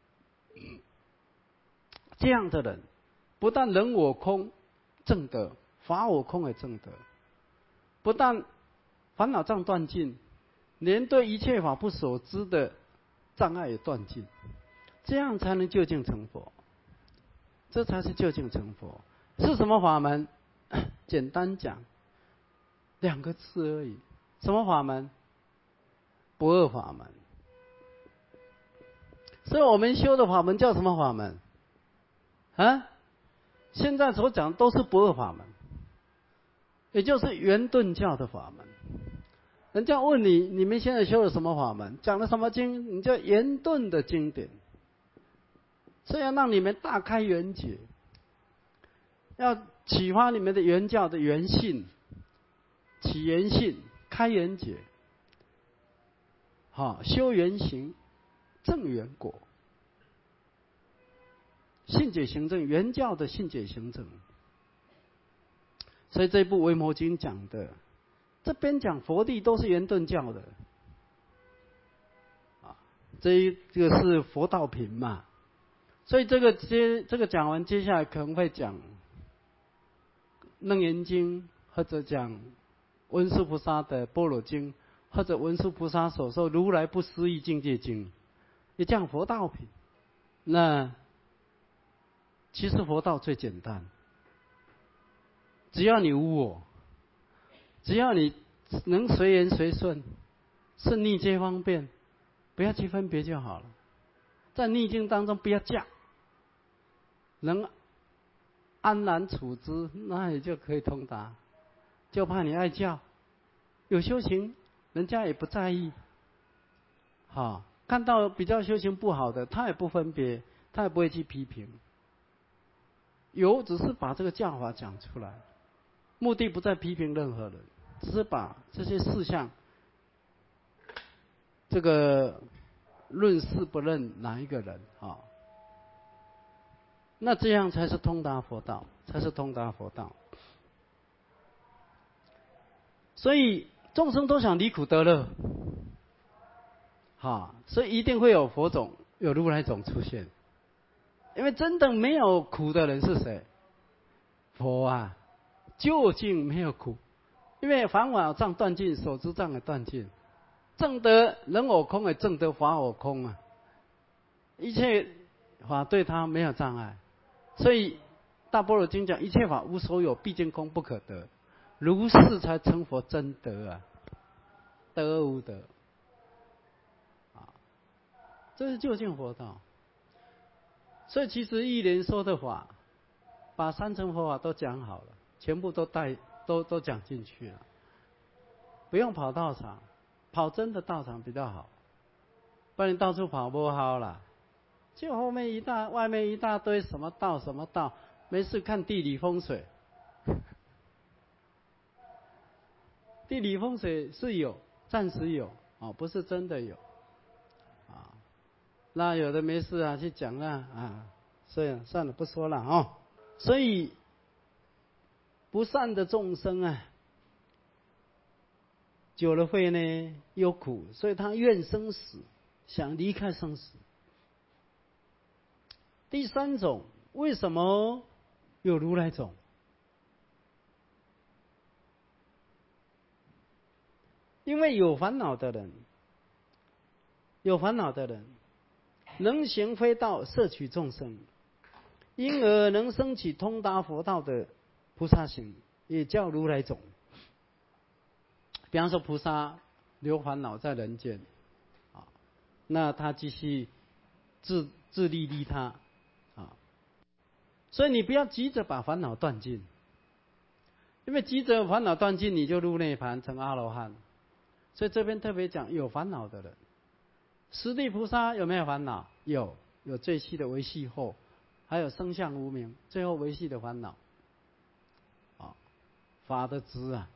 这样的人，不但人我空正得，法我空也正得。不但烦恼障断尽， 连对一切法不所知的障碍也断尽，这样才能究竟成佛。这才是究竟成佛。是什么法门？简单讲，两个字而已。什么法门？不二法门。所以我们修的法门叫什么法门？啊？现在所讲都是不二法门，也就是圆顿教的法门。人家问你，你们现在修的什么法门？讲的什么经？你叫圆顿的经典。所以要让你们大开圆解，要启发你们的圆教的圆性，起圆性，开圆解，好，修圆行，正圆果，信解行证，圆教的信解行证。所以这部《维摩经》讲的，这边讲佛地都是圆顿教的，啊，这一这个是佛道品嘛。所以这个接这个讲完，接下来可能会讲《楞严经》，或者讲文殊菩萨的《般若经》，或者文殊菩萨所说《如来不思议境界经》，也讲佛道品。那其实佛道最简单，只要你无我，只要你能随缘随顺，顺逆皆方便，不要去分别就好了。在逆境当中不要架。能安然处之，那也就可以通达。就怕你爱叫，有修行，人家也不在意。好，看到比较修行不好的，他也不分别，他也不会去批评。有，只是把这个教法讲出来，目的不在批评任何人，只是把这些事项，这个论事不论哪一个人啊。那这样才是通达佛道，才是通达佛道。所以众生都想离苦得乐，好，所以一定会有佛种，有如来种出现。因为真的没有苦的人是谁？佛啊，究竟没有苦，因为烦恼障断尽，所知障也断尽，证得人我空也证得法我空啊，一切法对他没有障碍。所以大般若经讲，一切法无所有，毕竟空不可得，如是才成佛真得啊，得无得啊，这是究竟佛道。所以其实一连说的法，把三乘佛法都讲好了，全部都带都都讲进去了，不用跑道场，跑真的道场比较好，不然你到处跑不好啦。就后面一大外面一大堆什么道什么道，没事看地理风水。地理风水是有，暂时有，哦，不是真的有，啊，那有的没事啊去讲啊啊，所以算了不说了哦。所以不善的众生啊，久了会呢有苦，所以他怨生死，想离开生死。第三种，为什么有如来种？因为有烦恼的人，有烦恼的人，能行非道，摄取众生，因而能升起通达佛道的菩萨行，也叫如来种。比方说，菩萨留烦恼在人间，啊，那他继续自自利利他。所以你不要急着把烦恼断尽，因为急着烦恼断尽，你就入涅槃成阿罗汉。所以这边特别讲有烦恼的人，十地菩萨有没有烦恼？有，有最细的维系后，还有生相无明，最后维系的烦恼。啊，法的执啊，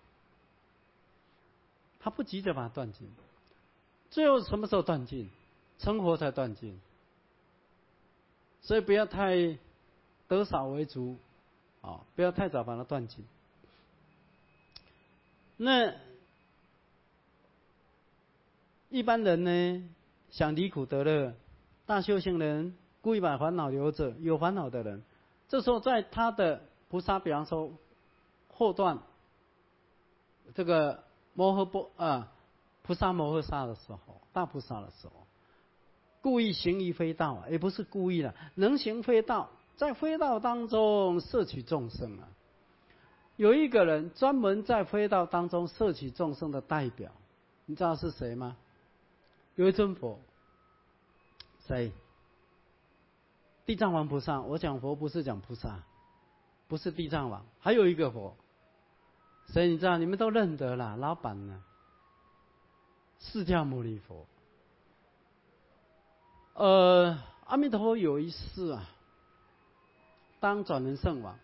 他不急着把它断尽，最后什么时候断尽？成佛才断尽。所以不要太得少为足，啊，不要太早把它断尽。那一般人呢，想离苦得乐，大修行人故意把烦恼留着，有烦恼的人，这时候在他的菩萨，比方说后段，这个摩诃波啊， 菩萨摩诃萨的时候，大菩萨的时候，故意行于非道，也不是故意的，能行非道，在非道当中摄取众生啊。有一个人专门在非道当中摄取众生的代表，你知道是谁吗？有一尊佛，谁？地藏王菩萨。我讲佛不是讲菩萨，不是地藏王，还有一个佛，谁你知道？你们都认得啦，老板呢？释迦牟尼佛。呃，阿弥陀佛有一世啊，当转轮圣王。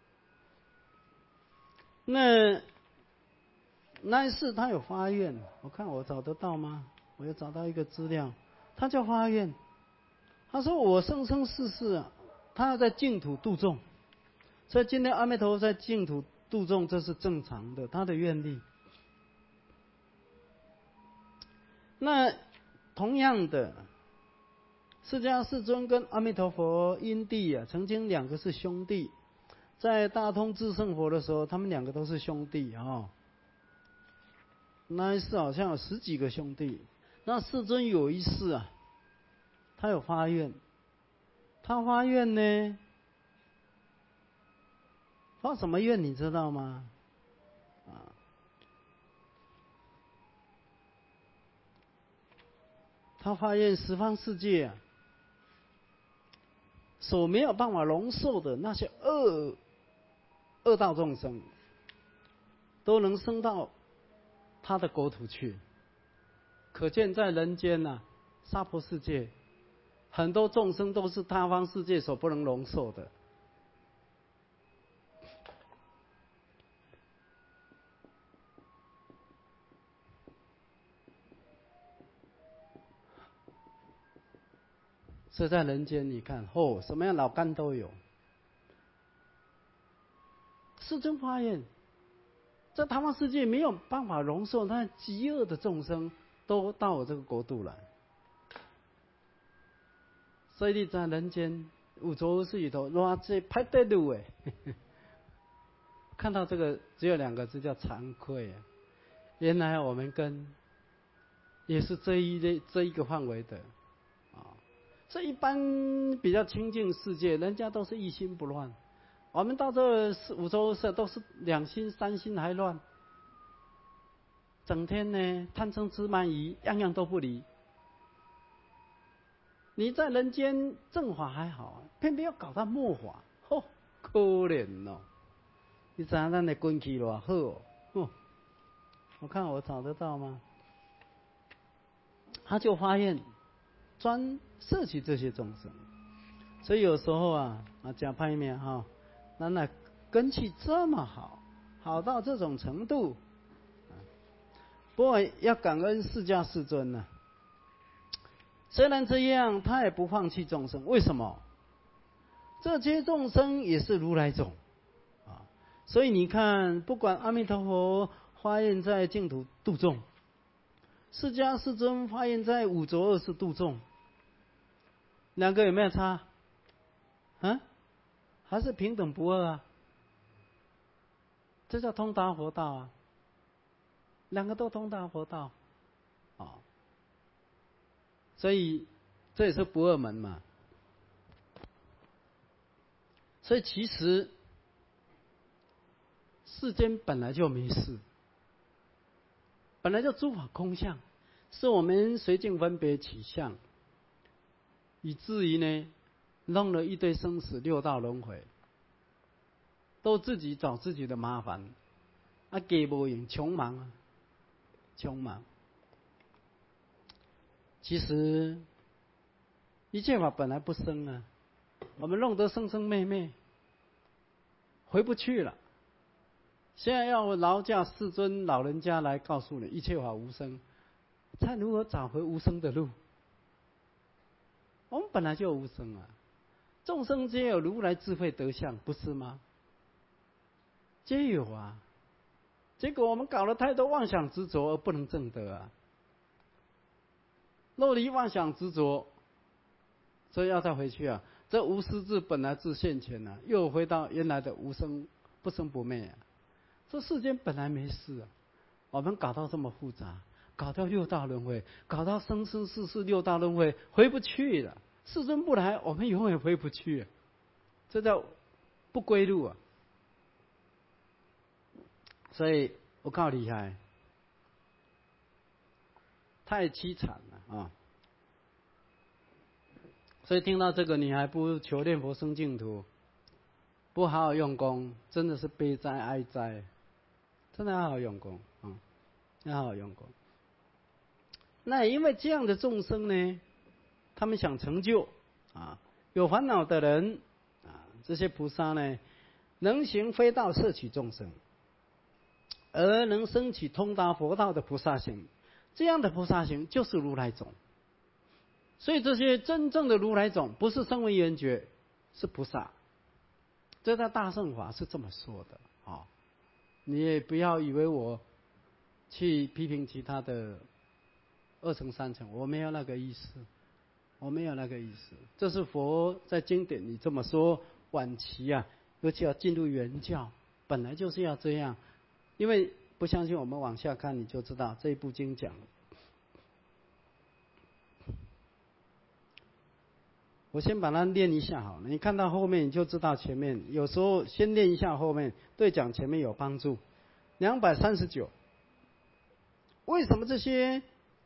那那一世他有发愿，我看我找得到吗？我有找到一个资料，他叫发愿，他说我生生世世啊，他要在净土度众，所以今天阿弥陀佛在净土度众，这是正常的，他的愿力。那同样的，释迦世尊跟阿弥陀佛因地啊，曾经两个是兄弟。在大通智胜佛的时候，他们两个都是兄弟啊、哦。那一世好像有十几个兄弟。那世尊有一世啊，他有发愿，他发愿呢，发什么愿你知道吗？啊，他发愿十方世界啊，所没有办法容受的那些恶恶道众生，都能升到他的国土去。可见在人间呐、啊，娑婆世界，很多众生都是他方世界所不能容受的。所以在人间，你看，哦，什么样老干都有。世尊发愿，在他方世界没有办法容受那极恶的众生，都到我这个国度来。所以你在人间五浊恶世里头，哇，这排队路哎，看到这个只有两个字叫惭愧啊！原来我们跟也是这一类这一个范围的啊。这一般比较清净世界，人家都是一心不乱。我们到这五浊恶世都是两心三心还乱，整天呢贪嗔痴慢疑，样样都不离。你在人间正法还好，偏偏要搞到末法，吼、哦，可怜哦！你知道咱的运气多好哦？哦，我看我找得到吗？他就发现专摄取这些众生，所以有时候啊啊讲拍面哈，那那根气这么好，好到这种程度，不过要感恩释迦世尊呢、啊。虽然这样，他也不放弃众生。为什么？这些众生也是如来种啊，所以你看，不管阿弥陀佛发愿在净土度众，释迦世尊发愿在五浊恶世度众，两个有没有差？啊，还是平等不二啊？这叫通达佛道啊，两个都通达佛道啊。所以这也是不二门嘛。所以其实世间本来就没事，本来就诸法空相，是我们随境分别起相，以至于呢弄了一堆生死六道轮回，都自己找自己的麻烦，啊，给不赢，穷忙啊，穷忙。其实一切法本来不生啊，我们弄得生生灭灭，回不去了。现在要劳驾世尊老人家来告诉你，一切法无生，才如何找回无生的路？我们本来就无生啊，众生皆有如来智慧德相，不是吗？皆有啊，结果我们搞了太多妄想执着而不能证得啊。若离妄想执着，所以要再回去啊。这无师智本来自现前啊，又回到原来的无生不生不灭啊。这世间本来没事啊，我们搞到这么复杂， 搞到六道轮回，搞到生生世世六道轮回，回不去了。世尊不来，我们永远回不去，这叫不归路啊！所以我告厉害，太凄惨了啊！所以听到这个，你还不求念佛生净土，不好好用功，真的是悲哉哀哉！真的要好好用功啊，要好好用功。那也因为这样的众生呢，他们想成就啊，有烦恼的人啊，这些菩萨呢，能行非道摄取众生，而能升起通达佛道的菩萨行，这样的菩萨行就是如来种。所以这些真正的如来种，不是声闻缘觉，是菩萨。这在大乘法是这么说的啊，你也不要以为我去批评其他的二乘三乘，我没有那个意思，我没有那个意思。这是佛在经典里这么说，晚期啊，尤其要进入原教，本来就是要这样。因为不相信，我们往下看你就知道这一部经讲。我先把它念一下好了，你看到后面你就知道前面。有时候先念一下后面，对讲前面有帮助。两百三十九，为什么这些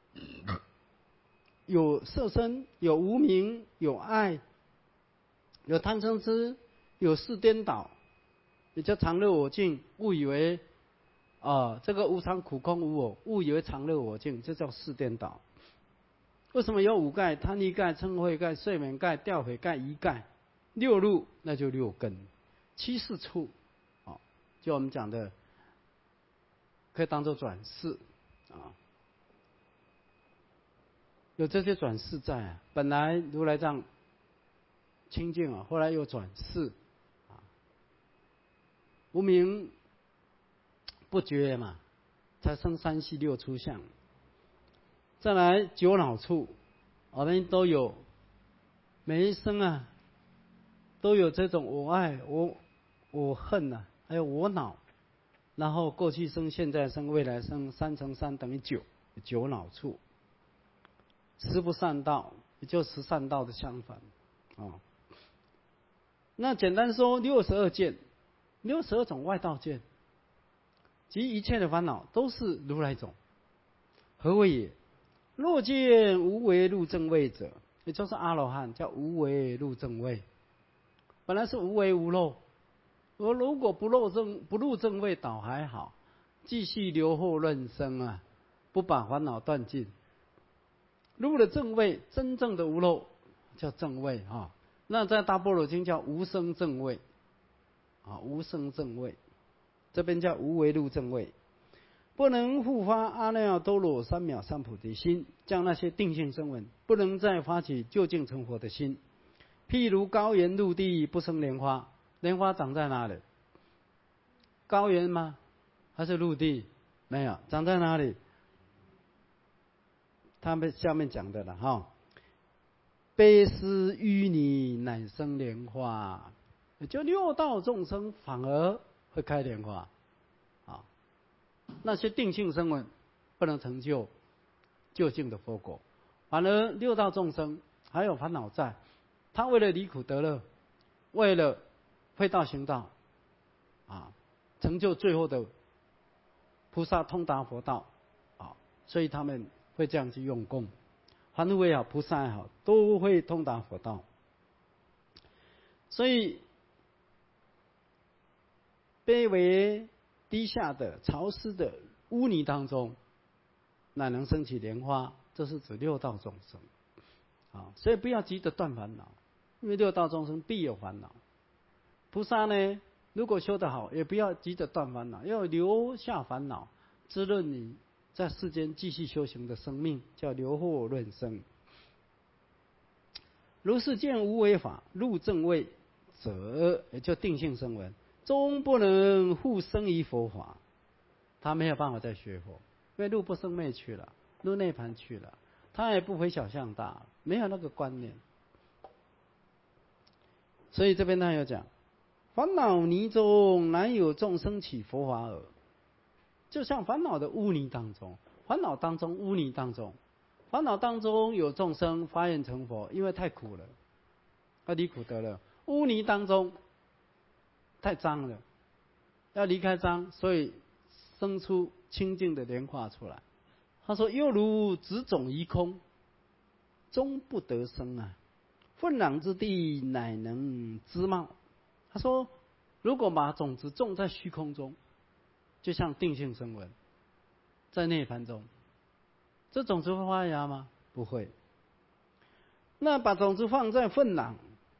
有色身、有无明、有爱、有贪嗔痴、有事颠倒，也叫常乐我净，误以为啊、呃、这个无常苦空无我，误以为常乐我净，这叫事颠倒。为什么有五盖？贪欲盖、嗔恚盖、睡眠盖、掉悔盖、疑盖。六入那就六根，七事处，哦，就我们讲的，可以当做转世啊。有这些转世在啊，本来如来藏清净啊，后来又转世啊，无明不觉嘛，才生三系六出相。再来九脑处，我们都有，每一生啊，都有这种我爱、我我恨呐、啊，还有我恼，然后过去生、现在生、未来生，三乘三等于九，九脑处。十不善道，也就十善道的相反，哦。那简单说，六十二见，六十二种外道见，及一切的烦恼都是如来种。何谓也？若见无为入正位者，也就是阿罗汉，叫无为入正位。本来是无为无漏，我如果不入正不入正位倒还好，继续留后论生啊，不把烦恼断尽。入了正位，真正的无漏叫正位啊。那在大般若经叫无生正位啊，无生正位，这边叫无为入正位。不能复发阿耨多罗三藐三菩提心，将那些定性声闻不能再发起究竟成佛的心。譬如高原陆地不生莲花，莲花长在哪里？高原吗？还是陆地？没有，长在哪里？他们下面讲的了哈。悲思淤泥乃生莲花，也就六道众生反而会开莲花。那些定性声闻不能成就究竟的佛果，反而六道众生还有烦恼在，他为了离苦得乐，为了会道行道，啊，成就最后的菩萨通达佛道，啊，所以他们会这样去用功，凡夫也好，菩萨也好，都会通达佛道。所以卑微低下的潮湿的污泥当中，乃能升起莲花，这是指六道众生啊。所以不要急着断烦恼，因为六道众生必有烦恼。菩萨呢，如果修得好，也不要急着断烦恼，要留下烦恼，滋润你在世间继续修行的生命，叫留后润生。如是见无为法入正位者，也就定性声闻，终不能复生于佛法，他没有办法再学佛，因为入不生灭去了，入内盘去了，他也不回小向大，没有那个观念。所以这边他有讲，烦恼泥中难有众生起佛法耳，就像烦恼的污泥当中， 烦恼当中、污泥当中，烦恼当中有众生发愿成佛，因为太苦了，要离苦得乐；污泥当中太脏了，要离开脏，所以生出清净的莲花出来。他说：“又如植种于空，终不得生啊！粪壤之地，乃能滋茂。”他说：“如果把种子种在虚空中，就像定性声闻，在涅槃中，这种子会发芽吗？不会。那把种子放在粪壤，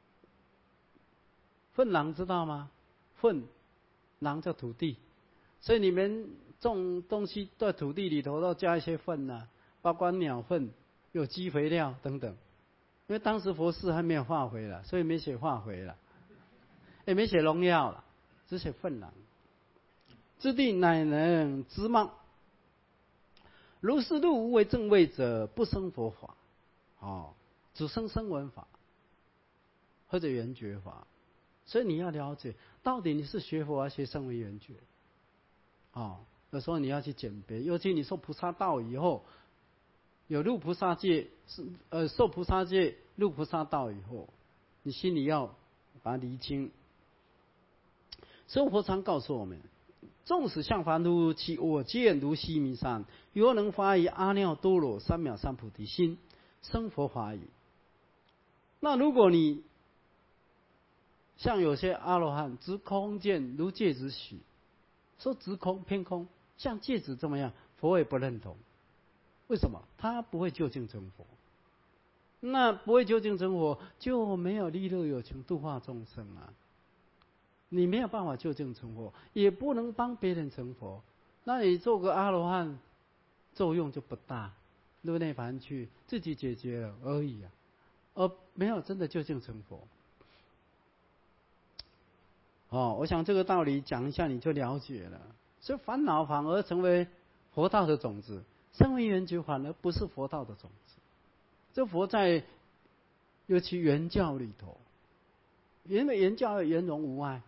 粪壤知道吗？粪壤叫土地，所以你们种东西在土地里头都加一些粪啊，包括鸟粪、有机肥料等等。因为当时佛寺还没有化肥了，所以没写化肥了，也没写农药了，只写粪壤。之地乃能滋茂。如是入无为正位者，不生佛法，哦，只生声闻法或者缘觉法。所以你要了解，到底你是学佛还是学声闻缘觉？哦，有时候你要去鉴别，尤其你受菩萨道以后，有入菩萨戒，是呃受菩萨戒入菩萨道以后，你心里要把它厘清。所以佛常告诉我们：纵使向凡夫，其我见如须弥山，犹能发于阿耨多罗三藐三菩提心，生佛法矣。那如果你像有些阿罗汉，执空见如芥子许，说执空偏空，像芥子这么样，佛也不认同。为什么？他不会究竟成佛。那不会究竟成佛，就没有利乐有情度化众生啊。你没有办法究竟成佛，也不能帮别人成佛。那你做个阿罗汉，作用就不大，入内盘去，自己解决了而已啊，而没有真的究竟成佛。哦，我想这个道理讲一下你就了解了。所以烦恼反而成为佛道的种子，声闻缘觉反而不是佛道的种子。这佛在尤其原教里头，因为原教圆融无碍，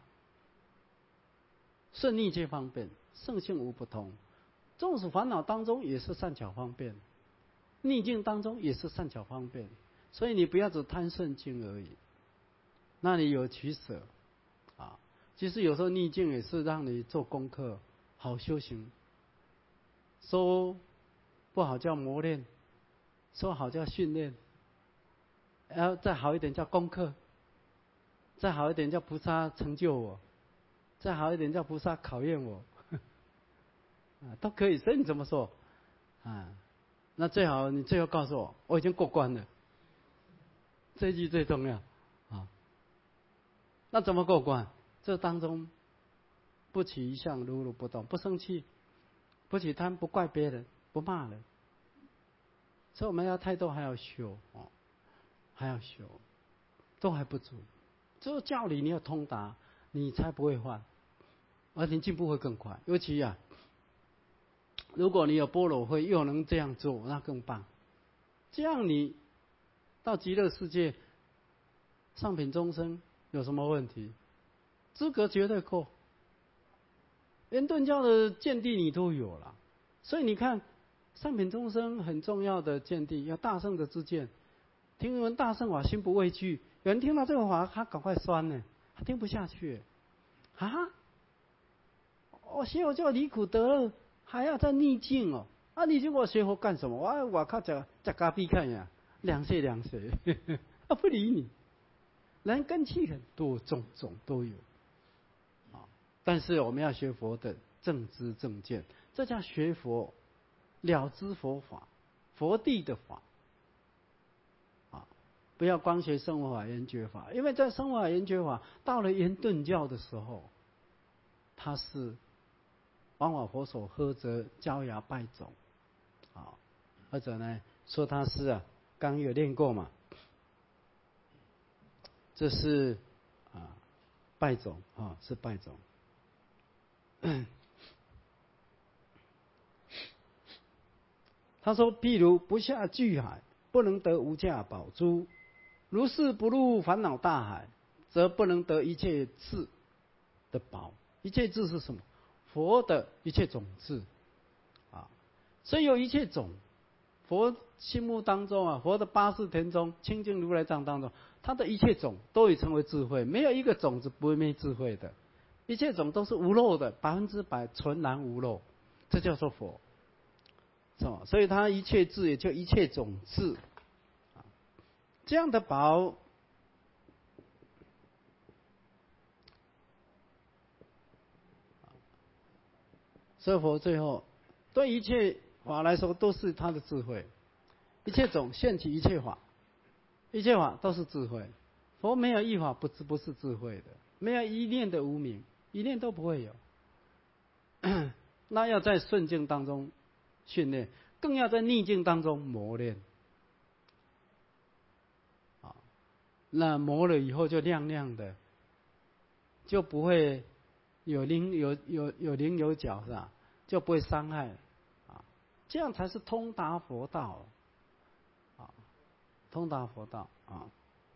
顺逆皆方便，圣性无不通。纵使烦恼当中也是善巧方便，逆境当中也是善巧方便。所以你不要只贪顺境而已，那你有取舍啊。其实有时候逆境也是让你做功课，好修行。说不好叫磨练，说好叫训练，然后再好一点叫功课，再好一点叫菩萨成就我，再好一点叫菩萨考验我，啊，都可以。所以你怎么说啊？那最好你最后告诉我，我已经过关了。这一句最重要啊。那怎么过关？这当中不起一相，如如不动，不生气，不起贪，不怪别人，不骂人。所以我们要态度还要修哦，还要修，都还不足。只有教理你要通达，你才不会犯，而且进步会更快。尤其啊，如果你有般若慧，又能这样做，那更棒。这样你到极乐世界，上品众生有什么问题？资格绝对够。连顿教的见地你都有了，所以你看，上品众生很重要的见地，要大圣的知见。听闻大圣法，心不畏惧。有人听到这个法，他赶快酸呢，他听不下去。啊，我学佛就要离苦得乐，还要再逆境哦。啊，逆境我学佛干什么？我我靠，这这咖啡看呀，两岁两岁，他不理你。人根器很多，种种都有。但是我们要学佛的正知正见，这叫学佛，了知佛法，佛地的法。啊，不要光学生活法、缘觉法，因为在生活法、缘觉法到了圆顿教的时候，它是往往佛所呵责焦芽败种，啊，或者呢说它是啊，刚有练过嘛，这是啊败种啊，是败种。他说：“譬如不下巨海，不能得无价宝珠；如是不入烦恼大海，则不能得一切智的宝。一切智是什么？佛的一切种智啊！ 所以有一切种，佛心目当中啊，佛的八识田中清净如来藏当中，它的一切种都已成为智慧，没有一个种子不会没智慧的，一切种都是无漏的，百分之百纯然无漏，这叫做佛。是吧？所以它一切智也就一切种智，这样的宝，所以佛最后对一切法来说都是他的智慧，一切种现起一切法，一切法都是智慧。佛没有一法不是不是智慧的，没有一念的无明，一念都不会有。那要在顺境当中训练，更要在逆境当中磨练。啊，那磨了以后就亮亮的，就不会有棱有有有棱有角，是吧？就不会伤害，啊，这样才是通达佛道，啊，通达佛道啊。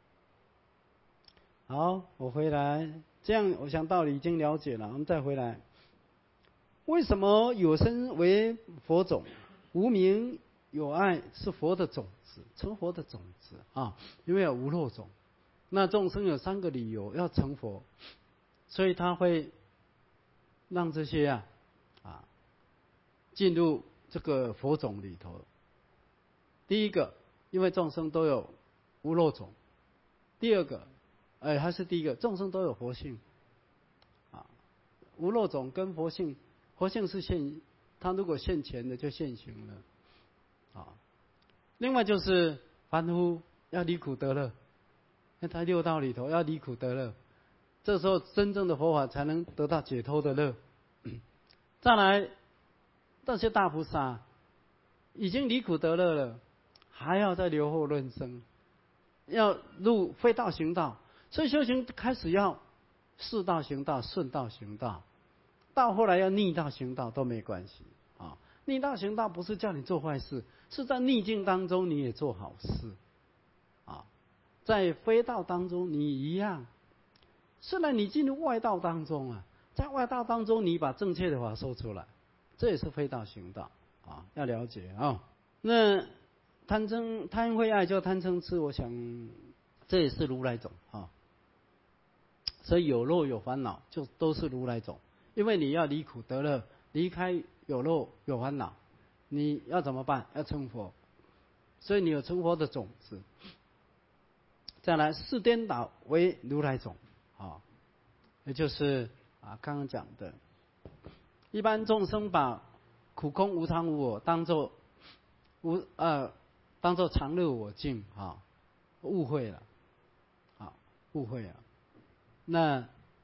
好，我回来，这样我想道理已经了解了，我们再回来。为什么有生为佛种，无明有爱是佛的种子，成佛的种子啊？因为有无漏种，那众生有三个理由要成佛，所以他会让这些啊啊进入这个佛种里头。第一个，因为众生都有无漏种；第二个，哎，还是第一个，众生都有佛性啊，无漏种跟佛性。佛性是现，他如果现前的就现行了，啊。另外就是凡夫要离苦得乐，那他六道里头要离苦得乐，这时候真正的佛法才能得到解脱的乐。再来，这些大菩萨已经离苦得乐了，还要再留后论生，要入非道行道，所以修行开始要适道行道、顺道行道。到后来要逆道行道都没关系啊！逆道行道不是叫你做坏事，是在逆境当中你也做好事啊！在非道当中你一样，虽然你进入外道当中啊，在外道当中你把正确的话说出来，这也是非道行道啊！要了解啊！那贪嗔贪慧爱就贪嗔痴，我想这也是如来种啊！所以有漏有烦恼就都是如来种。因为你要离苦得乐，离开有漏有烦恼，你要怎么办？要成佛，所以你有成佛的种子。再来，四颠倒为如来种，啊，也就是啊刚刚讲的，一般众生把苦空无常无我当作无呃当作常乐我净啊，误会了，啊误会了，那。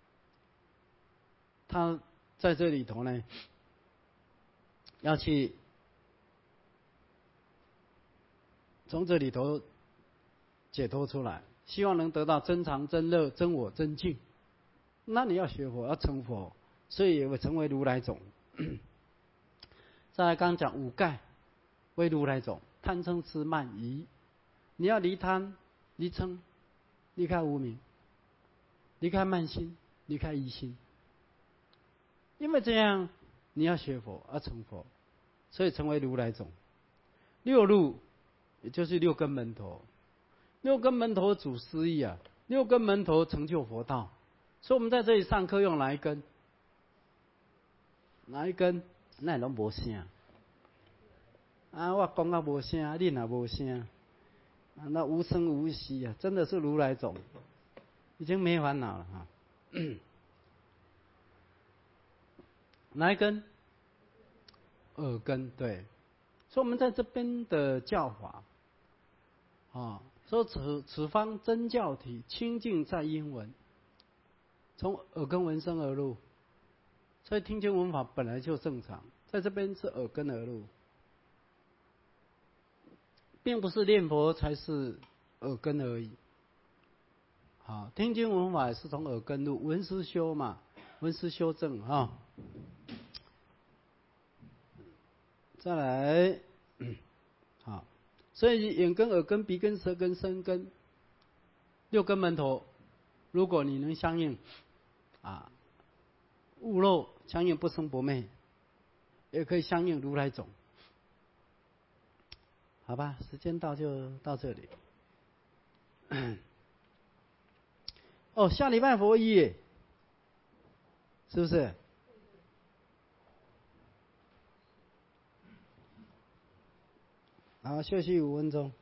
他在这里头呢，要去从这里头解脱出来，希望能得到真常、真乐、真我、真净。那你要学佛，要成佛，所以也会成为如来种。再来，刚刚讲五盖为如来种，贪嗔痴慢疑，你要离贪、离嗔、离开无明、离开慢心、离开疑心。因为这样，你要学佛，要成佛，所以成为如来种。六路，也就是六根门头，六根门头主思义啊，六根门头成就佛道。所以我们在这里上课用哪一根？哪一根？那拢无声。啊，我讲啊无声，你也无声，啊，那无声无息啊，真的是如来种，已经没烦恼了哈。哪一根？耳根，对。所以我们在这边的教法，啊，说此此方真教体清净在音闻，从耳根闻声而入，所以听经闻法本来就正常，在这边是耳根而入，并不是念佛才是耳根而已。啊，听经闻法是从耳根入，闻思修嘛，闻思修正啊。再来，嗯，好，所以眼根、耳根、鼻根、舌根、身根，六根门头，如果你能相应，啊，悟漏相应不生不灭，也可以相应如来种， 好吧，时间到就到这里。哦，下礼拜佛一耶，是不是？好，休息五分钟。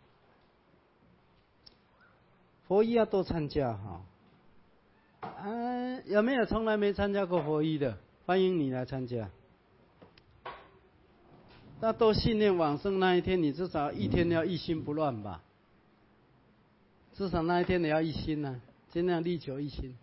佛一要多参加哈。啊，有没有从来没参加过佛一的？欢迎你来参加。那都信念往生那一天，你至少一天要一心不乱吧？至少那一天你要一心呢、啊，尽量力求一心。